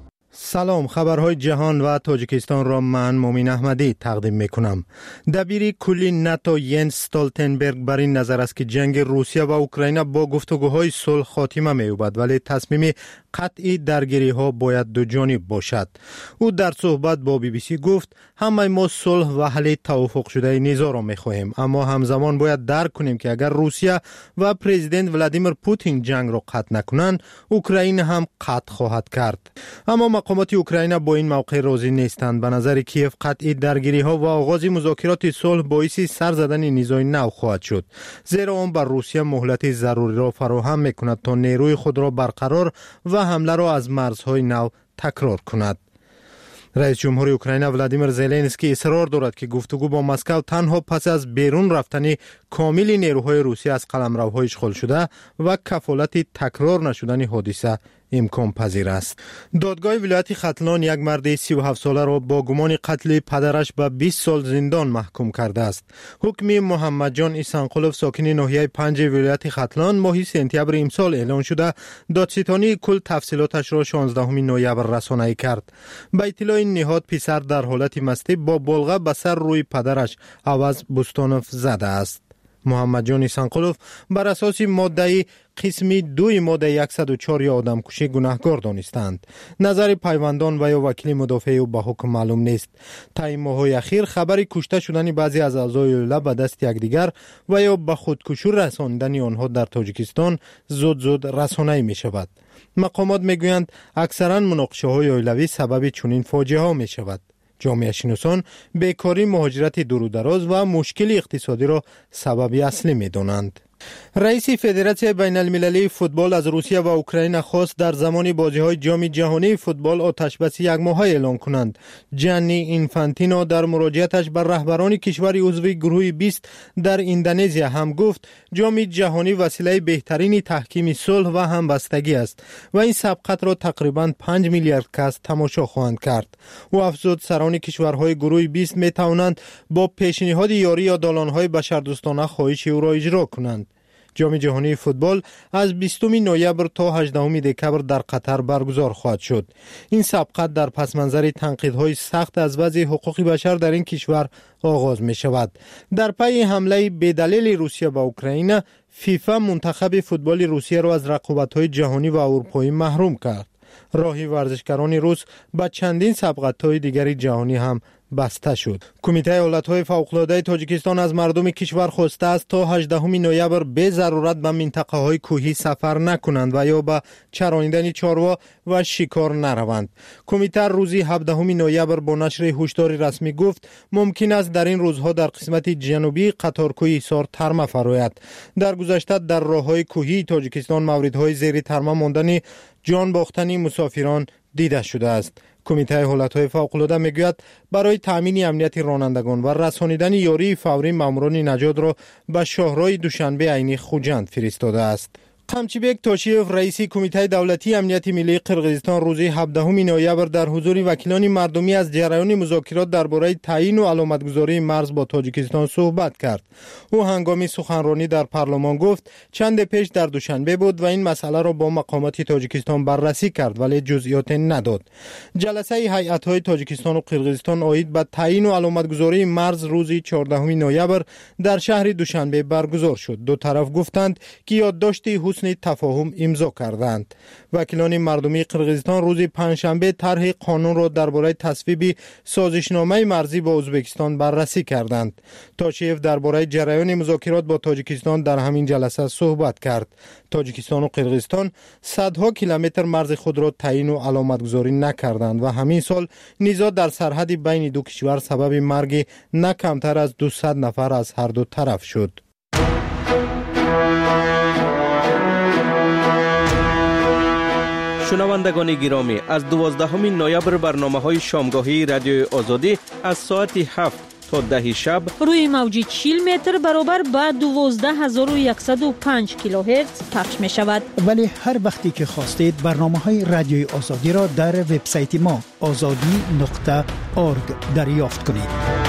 سلام، خبرهای جهان و تاجیکستان را من مومین احمدی تقدیم میکنم. دبیر کلی ناتو ینس استولتنبرگ بر این نظر است که جنگ روسیه و اوکراین با گفتگوهای صلح خاتمه می‌یابد، ولی تصمیم قطعی درگیری ها باید دو جانب باشد. او در صحبت با BBC گفت همه ما صلح و حل توافق شده نزاع را می‌خواهیم، اما همزمان باید درک کنیم که اگر روسیه و پرزیدنت ولادیمیر پوتین جنگ را قطع نکنند، اوکراین هم قطع خواهد کرد. اما مقامات اوکراین با این موقع راضی نیستند. به نظر کیف قطعی درگیری ها و آغاز مذاکرات صلح باعث سر زدن نزاع نو خواهد شد، زیرا آن بر روسیه مهلت ضروری را فراهم میکند تا نیروی خود را برقرار و حمله را از مرزهای نو تکرار کند. رئیس جمهور اوکراین ولادیمیر زلنسکی اصرار دارد که گفتگو با مسکو تنها پس از بیرون رفتن کامل نیروهای روسیه از قلمروهای اشغال شده و کفالت تکرار نشدن حادثه امکان پذیر است. دادگاه ولایت ختلان یک مرد 37 ساله را با گمان قتل پدرش به 20 سال زندان محکوم کرده است. حکم محمد جان ایسانقلوف ساکن ناحیه 5 ولایت ختلان ماه سپتامبر امسال اعلان شده، دادستانی کل تفصیلاتش را 16 نوامبر رسانه‌ای کرد. به اطلاع این نهاد پسر در حالت مستی با بلغه به سر روی پدرش عوض بوستانوف زده است. محمد جان ایسانقلوف بر اساس ماده قسم 2 ماده 104 آدمکشی گناهکار دانستند. نظر پیوندان و یا وکیل مدافع او به حکم معلوم نیست. تا این ماه‌های اخیر خبر کشته شدن بعضی از اعضای اوله به دست یکدیگر و یا به خودکشی رساندن آنها در تاجیکستان زود رسانه‌ای می شود. مقامات می گویند اکثرا مناقشه های اولیوی سبب چنین فاجعه ها می شود. جامعه شناسان بیکاری، مهاجرت دور و دراز و مشکل اقتصادی را سبب اصلی می دانند. رئیس فدراسیون بین المللی فوتبال از روسیه و اوکراین خواست در زمان بازی‌های جام جهانی فوتبال آتشبس یک ماهه اعلان کنند. جانی اینفانتینو در مراجعتش بر رهبران کشور عضو گروه 20 در اندونزیا هم گفت جام جهانی وسیله بهترین تحکیم صلح و همبستگی است و این سبقت را تقریباً 5 میلیارد کس تماشا خواهند کرد. او افزود سران کشورهای گروه 20 می توانند با پیشنهاد یاری یا دالان‌های بشردوستانه خواهش او را اجرا کنند. جام جهانی فوتبال از 20 نوامبر تا 18 دکمبر در قطر برگزار خواهد شد. این سبقت در پس منظر تنقیدهای سخت از وضع حقوق بشر در این کشور آغاز می شود. در پی حمله بی‌دلیل روسیه به اوکراین، فیفا منتخب فوتبال روسیه را از رقابت‌های جهانی و اروپایی محروم کرد. راهی ورزشکاران روس با چندین سبقت‌های دیگری جهانی هم بسته شد. کمیته حالت‌های فوق‌العاده تاجیکستان از مردم کشور خواسته است تا 18 نوامبر به ضرورت به منطقه‌های کوهی سفر نکنند و یا به چرانیدن چاروا و شکار نروند. کمیته روز 17 نوامبر با نشر هشدار رسمی گفت ممکن است در این روزها در قسمت جنوبی قطارکوی حصار ترمه فراید. در گذشته در راه‌های کوهی تاجیکستان موردهای زیر ترمه ماندن جان باختن مسافران دیده شده است. کمیته حالت‌های فوق‌العاده میگوید برای تامین امنیت رانندگان و رسانیدن یاری فوری ماموران نجات را به شهرهای دوشنبه عینی خوجند فرستاده است. قمچیبک تاشیف رئیس کمیته دولتی امنیت ملی قرقیزستان روز 17 نوامبر در حضور وکیلان مردمی از جریان مذاکرات درباره تعیین و علامتگذاری مرز با تاجیکستان صحبت کرد. او هنگام سخنرانی در پارلمان گفت چند پیش در دوشنبه بود و این مسئله را با مقامات تاجیکستان بررسی کرد ولی جزئیات نداد. جلسه هیئت‌های تاجیکستان و قرقیزستان عاید به تعیین و علامتگذاری مرز روز 14 نوامبر در شهر دوشنبه برگزار شد. دو طرف گفتند که یادداشت حسن تفاهم امضا کردند. وکیلان مردمی قرقیزستان روز پنجشنبه طرح قانون را درباره تصویب سازشنامه مرزی با ازبکستان بررسی کردند. تاشیف درباره جریان مذاکرات با تاجیکستان در همین جلسه صحبت کرد. تاجیکستان و قرقیزستان صدها کیلومتر مرز خود را تعیین و علامتگذاری نکردند و همین سال نزاع در سرحد بین دو کشور سبب مرگ نه کمتر از 200 نفر از هر دو طرف شد. شنوندگان گرامی، از 12 نوامبر برنامه‌های شامگاهی رادیو آزادی از ساعت 7 تا 10 شب روی موج 40 متر برابر با 12105 کیلوهرتز پخش می شود. ولی هر وقتی که خواستید برنامه‌های رادیوی آزادی را در وبسایت ما azadi.org دریافت کنید.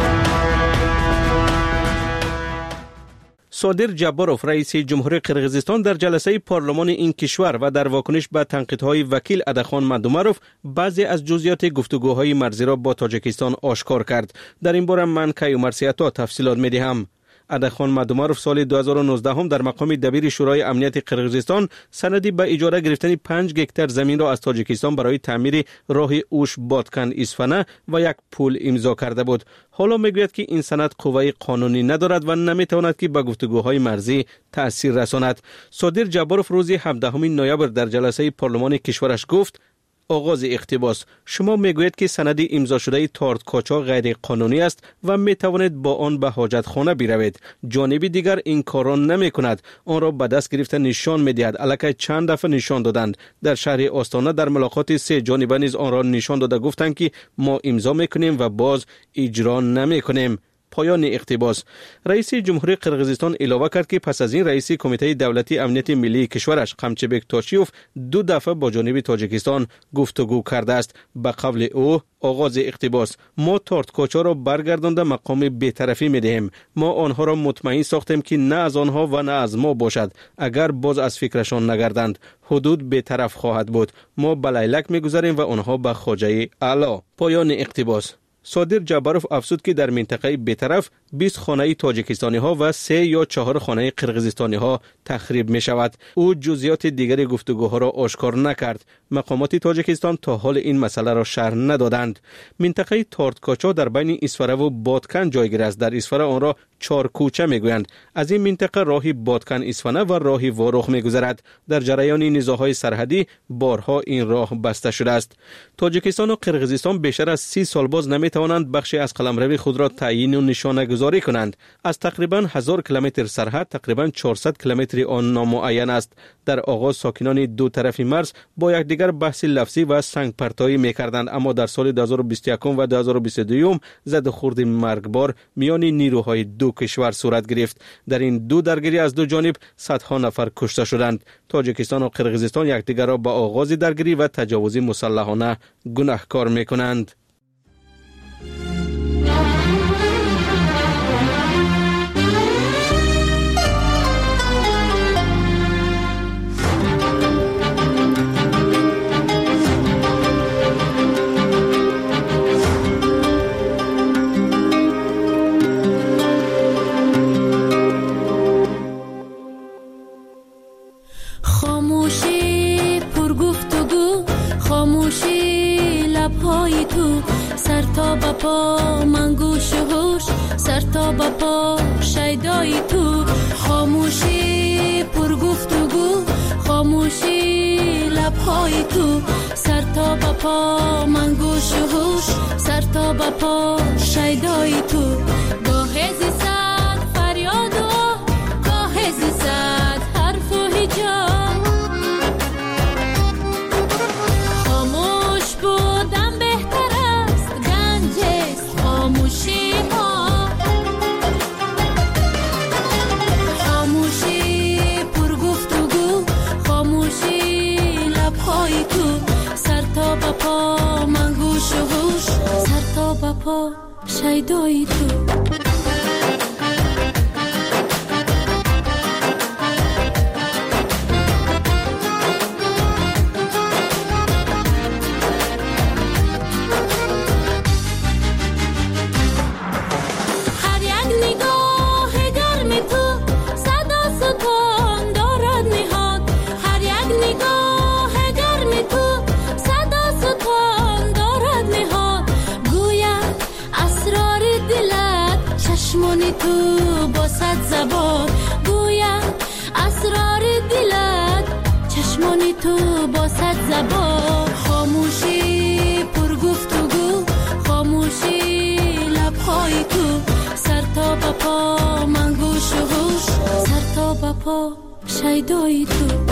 صادر جباروف رئیس جمهوری قرقیزستان در جلسه پارلمان این کشور و در واکنش به تنقیدهای وکیل ادخان مادوماروف بعضی از جزئیات گفتگوهای مرزی را با تاجیکستان آشکار کرد. در این باره من کیومرث عطا تفصیلات می‌دهم. ادخان مادوماروف سال 2019 هم در مقام دبیر شورای امنیت قرقیزستان سندی به اجاره گرفتن 5 هکتار زمین را از تاجیکستان برای تعمیر راه اوش بادکن اصفهان و یک پل امضا کرده بود. حالا میگوید که این سند قوه قانونی ندارد و نمیتواند که به گفتگوهای مرزی تأثیر رساند. صادر جباروف روز 17 نوامبر در جلسه پارلمان کشورش گفت: آغاز اقتباس: شما میگویید که سند امضا شده تارت کاچا غیر قانونی است و میتوانید با آن به حاجتخانه بروید. جانب دیگر این کاران نمی کند. آن را به دست گرفته نشان میدهد. الکی چند دفعه نشان دادند. در شهر آستانه در ملاقات 3 جانبه نیز آن را نشان داده گفتند که ما امضا میکنیم و باز اجرا نمیکنیم. پایان اقتباس. رئیس جمهوری قرقیزستان علاوه کرد که پس از این رئیس کمیته دولتی امنیت ملی کشورش قمچبک تاشیوف 2 دفعه با جانب تاجیکستان گفتگو کرده است. به قول او آغاز اقتباس: ما تارت کاچا را برگردانده مقام بی‌طرفی می‌دهیم. ما آنها را مطمئن ساختیم که نه از آنها و نه از ما باشد. اگر باز از فکرشان نگردند حدود بی‌طرف خواهد بود. ما به لیلک می‌گذاریم و آنها به خواجه اعلی. پایان اقتباس. صادر جباروف افزود که در منطقه بی‌طرف 20 خانه تاجیکستانی ها و 3 یا 4 خانه قرقیزستانی ها تخریب می شود. او جزئیات دیگر گفتگوها را آشکار نکرد. مقامات تاجیکستان تا حال این مسئله را شرح ندادند. منطقه تارت کاچا در بین اصفهان و بادکن جایگیر است. در اصفهان آن را 4 کوچه می گویند. از این منطقه راه بادکن اصفهان و راه واروخ می گذرد. در جریان نزاع‌های سرحدی بارها این راه بسته شده است. تاجیکستان و قرقیزستان بیشتر از 30 سال باز نمی توانند بخشی از قلمرو خود را تعیین و نشانه گذاری کنند. از تقریبا 1000 کیلومتر سرحد تقریبا 400 کیلومتر آن نامعین است. در آغاز ساکنان دو طرف مرز با یکدیگر بحث لفظی و سنگ پرتایی می‌کردند، اما در سال 2021 و 2022 زد و خورد مرگبار میان نیروهای دو کشور صورت گرفت. در این دو درگیری از دو جانب صدها نفر کشته شدند. تاجیکستان و قرقیزستان یکدیگر را به آغاز درگیری و تجاوز مسلحانه گناهکار می‌کنند. خاموشی پر گفتگو، خاموشی لبهای تو، سر تا به پا من گوش و هوش، سر تا به پا شیدای تو. خاموشی پر گفتگو، خاموشی لبهای تو، سر تا به پا من گوش و هوش، سر تا به پا شیدای تو. گاه زیستد فریاد و گاه زیستد حرف و هجاب، خاموش بودن بهتر است، گنج است خاموشی ها. خاموشی پر گفتگو، خاموشی لبهای تو، سر تا به پا من گوش و هوش، سر تا به پا شیدای تو. چشمانی تو با صد زبان گوید اسرار دلت، چشمانی تو با صد زبان. خاموشی پر گفتگو، خاموشی لبهای تو، سر تا به پا من گوش و هوش، سر تا به پا شیدای تو.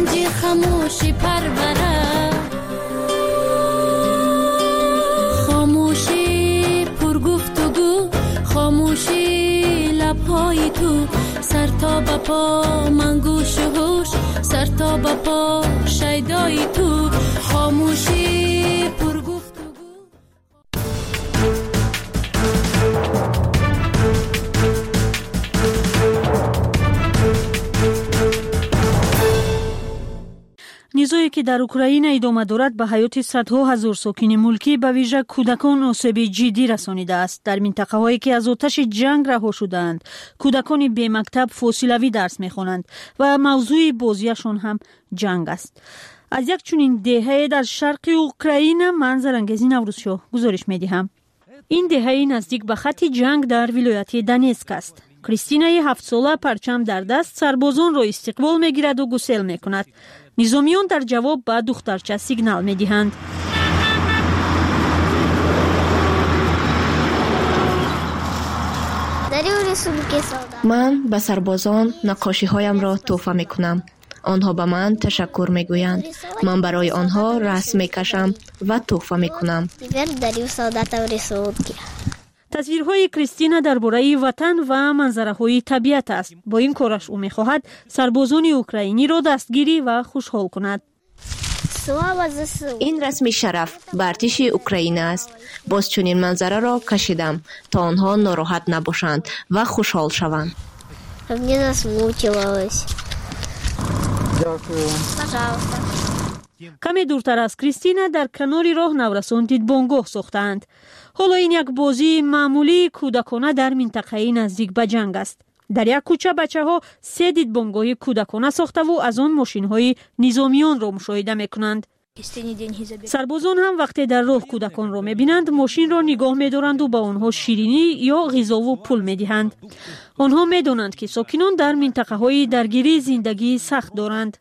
رنج خاموشی پروره خاموشی پر گفتگو خاموشی لبهای تو سر تا به پا من گوش و هوش سر تا به پا شیدای تو خاموشی پر گفتگو. низое ки дар Украина идома дорад ба ҳаёти садҳо ҳазор сокини мулкӣ ба вижа кӯдакон осеби ҷиддӣ расонидааст. дар минтақаҳое ки аз оташи ҷанг раҳо шудаанд кӯдакони бемактаб фосилавӣ дарс мехонанд ва мавзӯи бозиашон ҳам ҷанг аст. аз як чунин деҳае дар шарқи Украина ман Зарангези Наврӯзшоҳ гузориш медиҳам. ин деҳаи наздик ба хатти ҷанг дар вилояти Донецк аст. Кристинаи 7 сола парчам дар даст сарбозонро истиқбол мегираду гусел мекунад. низомиён дар ҷавоб ба духтарча сигнал медиҳанд. ман ба сарбозон нақошиҳоямро тӯҳфа мекунам. онҳо ба ман ташаккур мегӯянд. ман барои онҳо расм мекашам ва тӯҳфа мекунам. тасвирҳои Кристина дар бораи ватан ва манзараҳои табиат аст. бо ин кораш ӯ мехоҳад сарбозони украиниро дастгирӣ ва хушҳол кунад. ин расми шараф ба артиши Украина аст. боз чунин манзараро кашидам то онҳо нороҳат набошанд ва хушҳол шаванд. каме дуртар аз Кристина дар канори роҳ наврасон дидбонгоҳ сохтаанд. ҳоло ин як бозии маъмулии кӯдакона дар минтақаи наздик ба ҷанг аст. дар як кӯча бачаҳо 3 дидбонгоҳи кӯдакона сохтаву аз он мошинҳои низомиёнро мушоҳида мекунанд. сарбозон ҳам вақте дар роҳ кӯдаконро мебинанд мошинро нигоҳ медоранду ба онҳо ширинӣ ё ғизову пул медиҳанд. онҳо медонанд ки сокинон дар минтақаҳои даргирии зиндагии сахт доранд.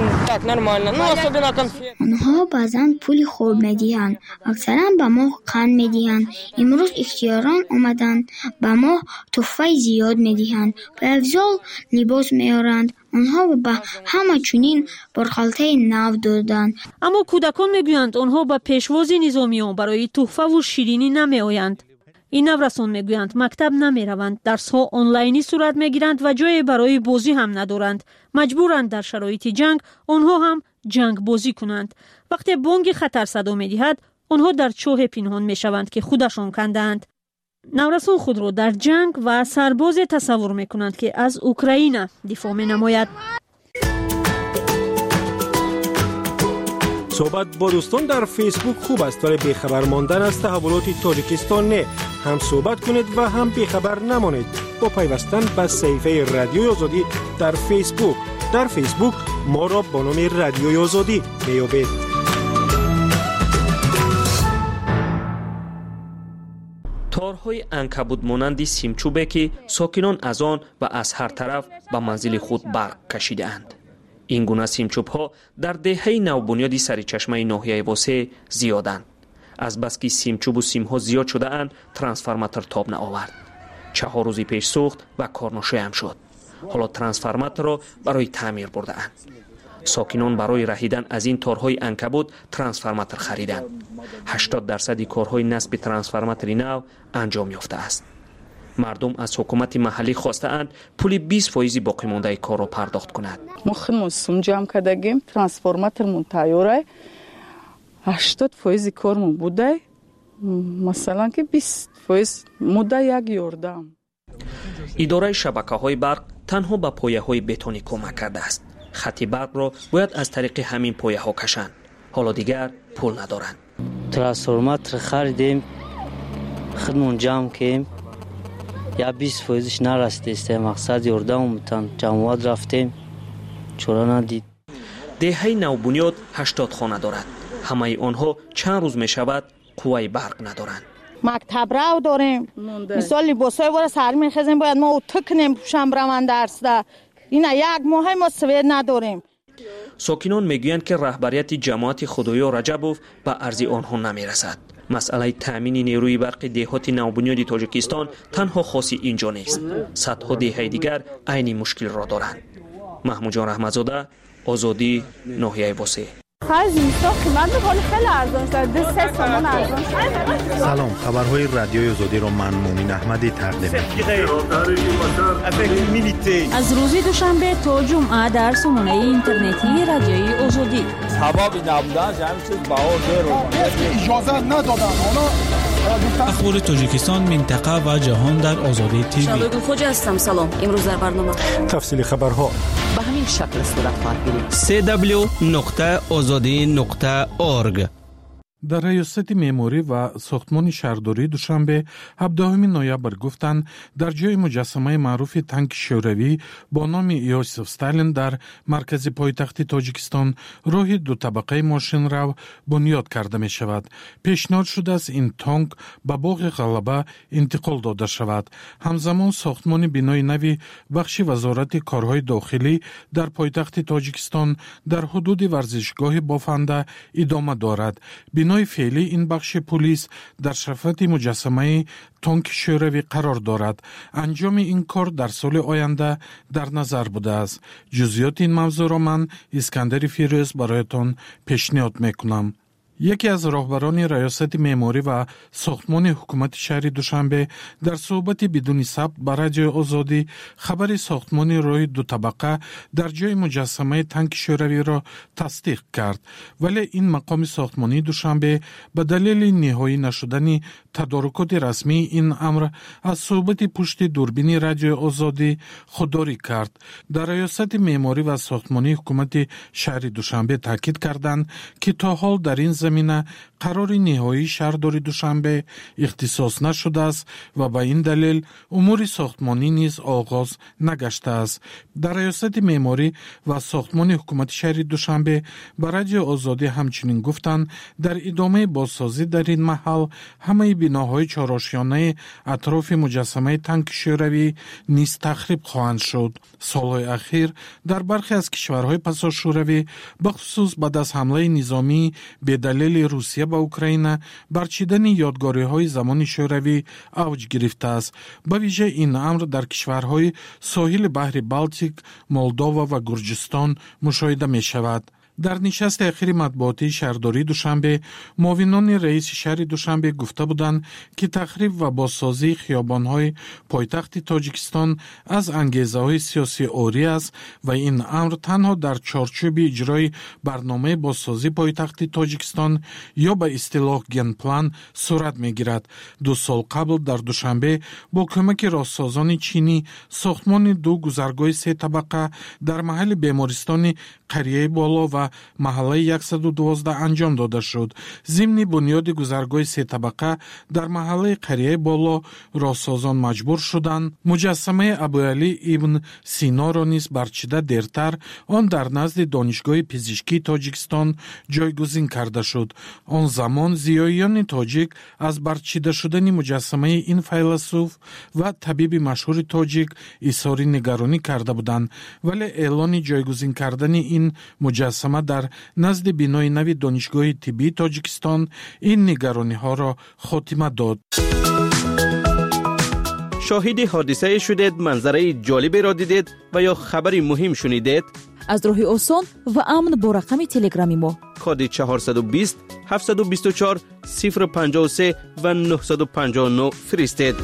онҳо баъзан пули хоб медиҳанд, аксаран ба мо қанд медиҳанд. имрӯз ихтиёрон омаданд, ба мо тӯҳфаи зиёд медиҳанд, пойафзол либос меоранд. онҳо ба ҳама чунин борхалтаи нав доданд. аммо кӯдакон мегӯянд онҳо ба пешвози низомиён барои тӯҳфаву ширинӣ намеоянд. ин наврасон мегӯянд мактаб намераванд, дарсҳо онлайнӣ сурат мегиранд ва ҷое барои бозӣ ҳам надоранд. маҷбуранд дар шароити ҷанг онҳо ҳам ҷангбозӣ кунанд. вақте бонги хатар садо медиҳад онҳо дар чоҳе пинҳон мешаванд ки худашон кандаанд. наврасон худро дар ҷанг ва сарбозе тасаввур мекунанд ки аз Украина дифоъ менамояд. صحبت با دوستان در فیسبوک خوب است ولی بیخبر ماندن از تحولات تاجیکستان نه. هم صحبت کنید و هم بیخبر نمانید با پیوستن به صفحه رادیوی آزادی در فیسبوک. در فیسبوک ما را با نام رادیوی آزادی میابید. تارهای عنکبوت مانند سیمچوبه که ساکنان از آن و از هر طرف به منزل خود برق کشیدند. این گونه سیمچوب‌ها در دهه نوبنیاد سرچشمه ناحیه واسه زیادند. از بس که سیمچوب و سیم‌ها زیاد شده اند ترانسفورماتور تاب نآورد. 4 روزی پیش سوخت و کارناشیان شد. حالا ترانسفورماتور را برای تعمیر برده اند. ساکنان برای رهیدن از این تارهای عنکبوت ترانسفورماتور خریدند. 80% کارهای نصب ترانسفورماتور نو انجام یافته است. مردم از حکومت محلی خواستند پول 20% باقی مانده کار را پرداخت کند. ما خیلی سوم جمع کردیم ترانسفورماتورمون تیاره 80% کارمون بوده مثلا که 20% مدت یک یاردم. اداره شبکه‌های برق تنها به پایه‌های بتونی کمک کرده است. خط برق را باید از طریق همین پایه‌ها کشند. حالا دیگر پول ندارند. ترانسفورماتور خریدیم خودمون جمع کردیم یا 20%ش نرسیده مقصد یاردمون جمعات رفتیم چرا ندید. دهه نوبنیاد 80 خانه دارد. همه آنها چند روز می شود قوه برق ندارند. مکتب رو داریم مثال لباسای وارا سر میخزیم باید ما اتکنیم پوشم روان درس ده این یک ماه ما سوید نداریم. ساکنان میگویند که رهبریت جماعت خدایا رجبوف به ارزی آنها نمیرسد. مسئله تامین نیروی برق دهات نوبنیاد تاجیکستان تنها خاصی اینجا نیست. صدها دهه دیگر عین مشکل را دارند. محمود جان رحمتزاده آزادی ناحیه بوسه. خرج اینستا قیمت میکنه خیلی ارزان شده 3 تومان ارزان شده. سلام، خبرهای رادیوی آزادی رو من مومین احمدی تقدیم از روز دوشنبه تا جمعه در سامانه اینترنتی رادیوی آزادی. سبب نبودن همین چیز بهار اجازه ندادن. اخبار تاجیکستان، منطقه و جهان در آزادی تیوی. شالودو خوجا هستم. سلام. امروز در برنامه تفصیل خبرها به همین شکل صورت خواهد گرفت. www.azadi.org. در ریاست معماری و ساختمان شهرداری دوشنبه 17 نوامبر گفتند در جای مجسمه معروف تانک شوروی با نام یوسف استالین در مرکز پایتخت تاجیکستان راه دو طبقه ماشین رو بنیاد کرده می شود. پیشنهاد شده است این تانک به باغ غلبه انتقال داده شود. همزمان ساختمان بنای نوی بخش وزارت کارهای داخلی در پایتخت تاجیکستان در حدود ورزشگاه بافنده ادامه دارد. بنای فعلی این بخش پلیس در شرفت مجسمه تانک شوروی قرار دارد. انجام این کار در سال آینده در نظر بوده است. جزئیات این موضوع را من اسکندر فیروز برایتان پیشنهاد میکنم. یکی از راهبران ریاست معماری و ساختمان حکومت شهر دوشنبه در صحبت بدون ثبت با رادیو آزادی خبر ساختمان راه دو طبقه در جای مجسمه تانک شوروی را تصدیق کرد، ولی این مقام ساختمانی دوشنبه به دلیل نهایی نشدن تدارکات رسمی این امر از صحبت پشت دوربین رادیو آزادی خودداری کرد. در ریاست معماری و ساختمانی حکومت شهر دوشنبه تاکید کردند که تا حال در این زمینه قرار نهایی شهرداری دوشنبه اختصاص نشده است و به این دلیل امور ساختمانی نیز آغاز نگشته است. در ریاست معماری و ساختمان حکومت شهر دوشنبه به رادیو آزادی همچنین گفتند در ادامه بازسازی در این محل همه بناهای چهارآشیانه اطراف مجسمه تانک شوروی نیز تخریب خواهند شد. سالهای اخیر در برخی از کشورهای پساشوروی بخصوص بعد از حمله نظامی به دلیل روسیه به اوکراین برچیدن یادگاری‌های زمان شوروی اوج گرفته است. به ویژه این امر در کشورهای ساحل بحر بالتیک، مولداوا و گرجستان مشاهده می شود. در نشست اخیر مطبوعاتی شهرداری دوشنبه معاونان رئیس شهر دوشنبه گفته بودند که تخریب و بازسازی خیابان‌های پایتخت تاجیکستان از انگیزه‌های سیاسی عاری است و این امر تنها در چارچوب اجرای برنامه بازسازی پایتخت تاجیکستان یا به اصطلاح گن پلان صورت می‌گیرد. 2 سال قبل در دوشنبه با کمک راهسازان چینی ساختمان 2 گذرگاه 3 طبقه در محل بیمارستان قریه بالا و محله 112 انجام داده شد. ضمن بنیاد گذرگاه 3 طبقه در محله قریه بالا راهسازان مجبور شدند مجسمه ابوعلی ابن سینا را نیز برچیده دیرتر آن در نزد دانشگاه پزشکی تاجیکستان جایگزین کرده شد. آن زمان زیاییان تاجیک از برچیده شدن مجسمه این فیلسوف و طبیب مشهور تاجیک اظهار نگرانی کرده بودند، ولی اعلان جایگزین کردن این مجسمه در نزد بنای نوی دانشگاه طبی تاجیکستان این نگرانی ها را خاتمه داد. شاهد حادثه شدید، منظره جالبی را دیدید و یا خبری مهم شنیدید؟ از راه آسان و امن با رقم تلگرامی ما کد 420 724 053 و 959 فرستید.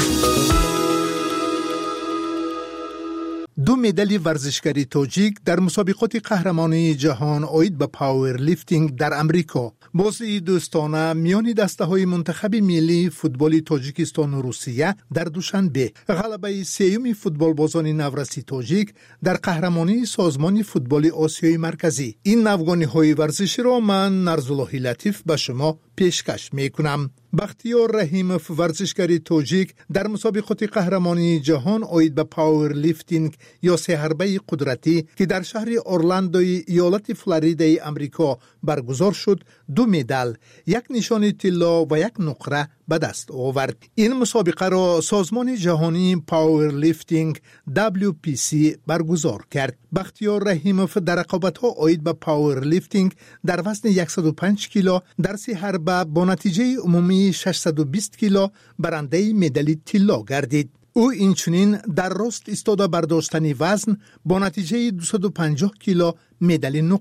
2 مدال ورزشکاری تاجیک در مسابقات قهرمانی جهان عاید به پاور لیفتینگ در امریکا. بازی دوستانه میان دسته‌های منتخب ملی فوتبال تاجیکستان و روسیه در دوشنبه غلبه سیوم فوتبالبازان نورسی تاجیک در قهرمانی سازمان فوتبال آسیای مرکزی. این نوگانی‌های ورزشی را من نرزالله لطیف به شما پیشکش میکنم. بختیار رحیموف ورزشکار تاجیک در مسابقات قهرمانی جهان عاید به پاور لیفتینگ یا 3 حربه قدرتی که در شهر اورلاندوی ایالت فلوریدای امریکا برگزار شد 2 مدال، 1 نشان طلا و 1 نقره به دست آورد. این مسابقه را سازمان جهانی پاور لیفتینگ WPC برگزار کرد. بختیار رحیموف در رقابت‌ها عاید به پاور لیفتینگ در وزن 105 کیلو در 3 حربه با نتیجه عمومی 620 کیلو برنده مدال طلا گردید. او اینچنین در راست ایستاده برداشتن وزن با نتیجه 250 کیلو مدال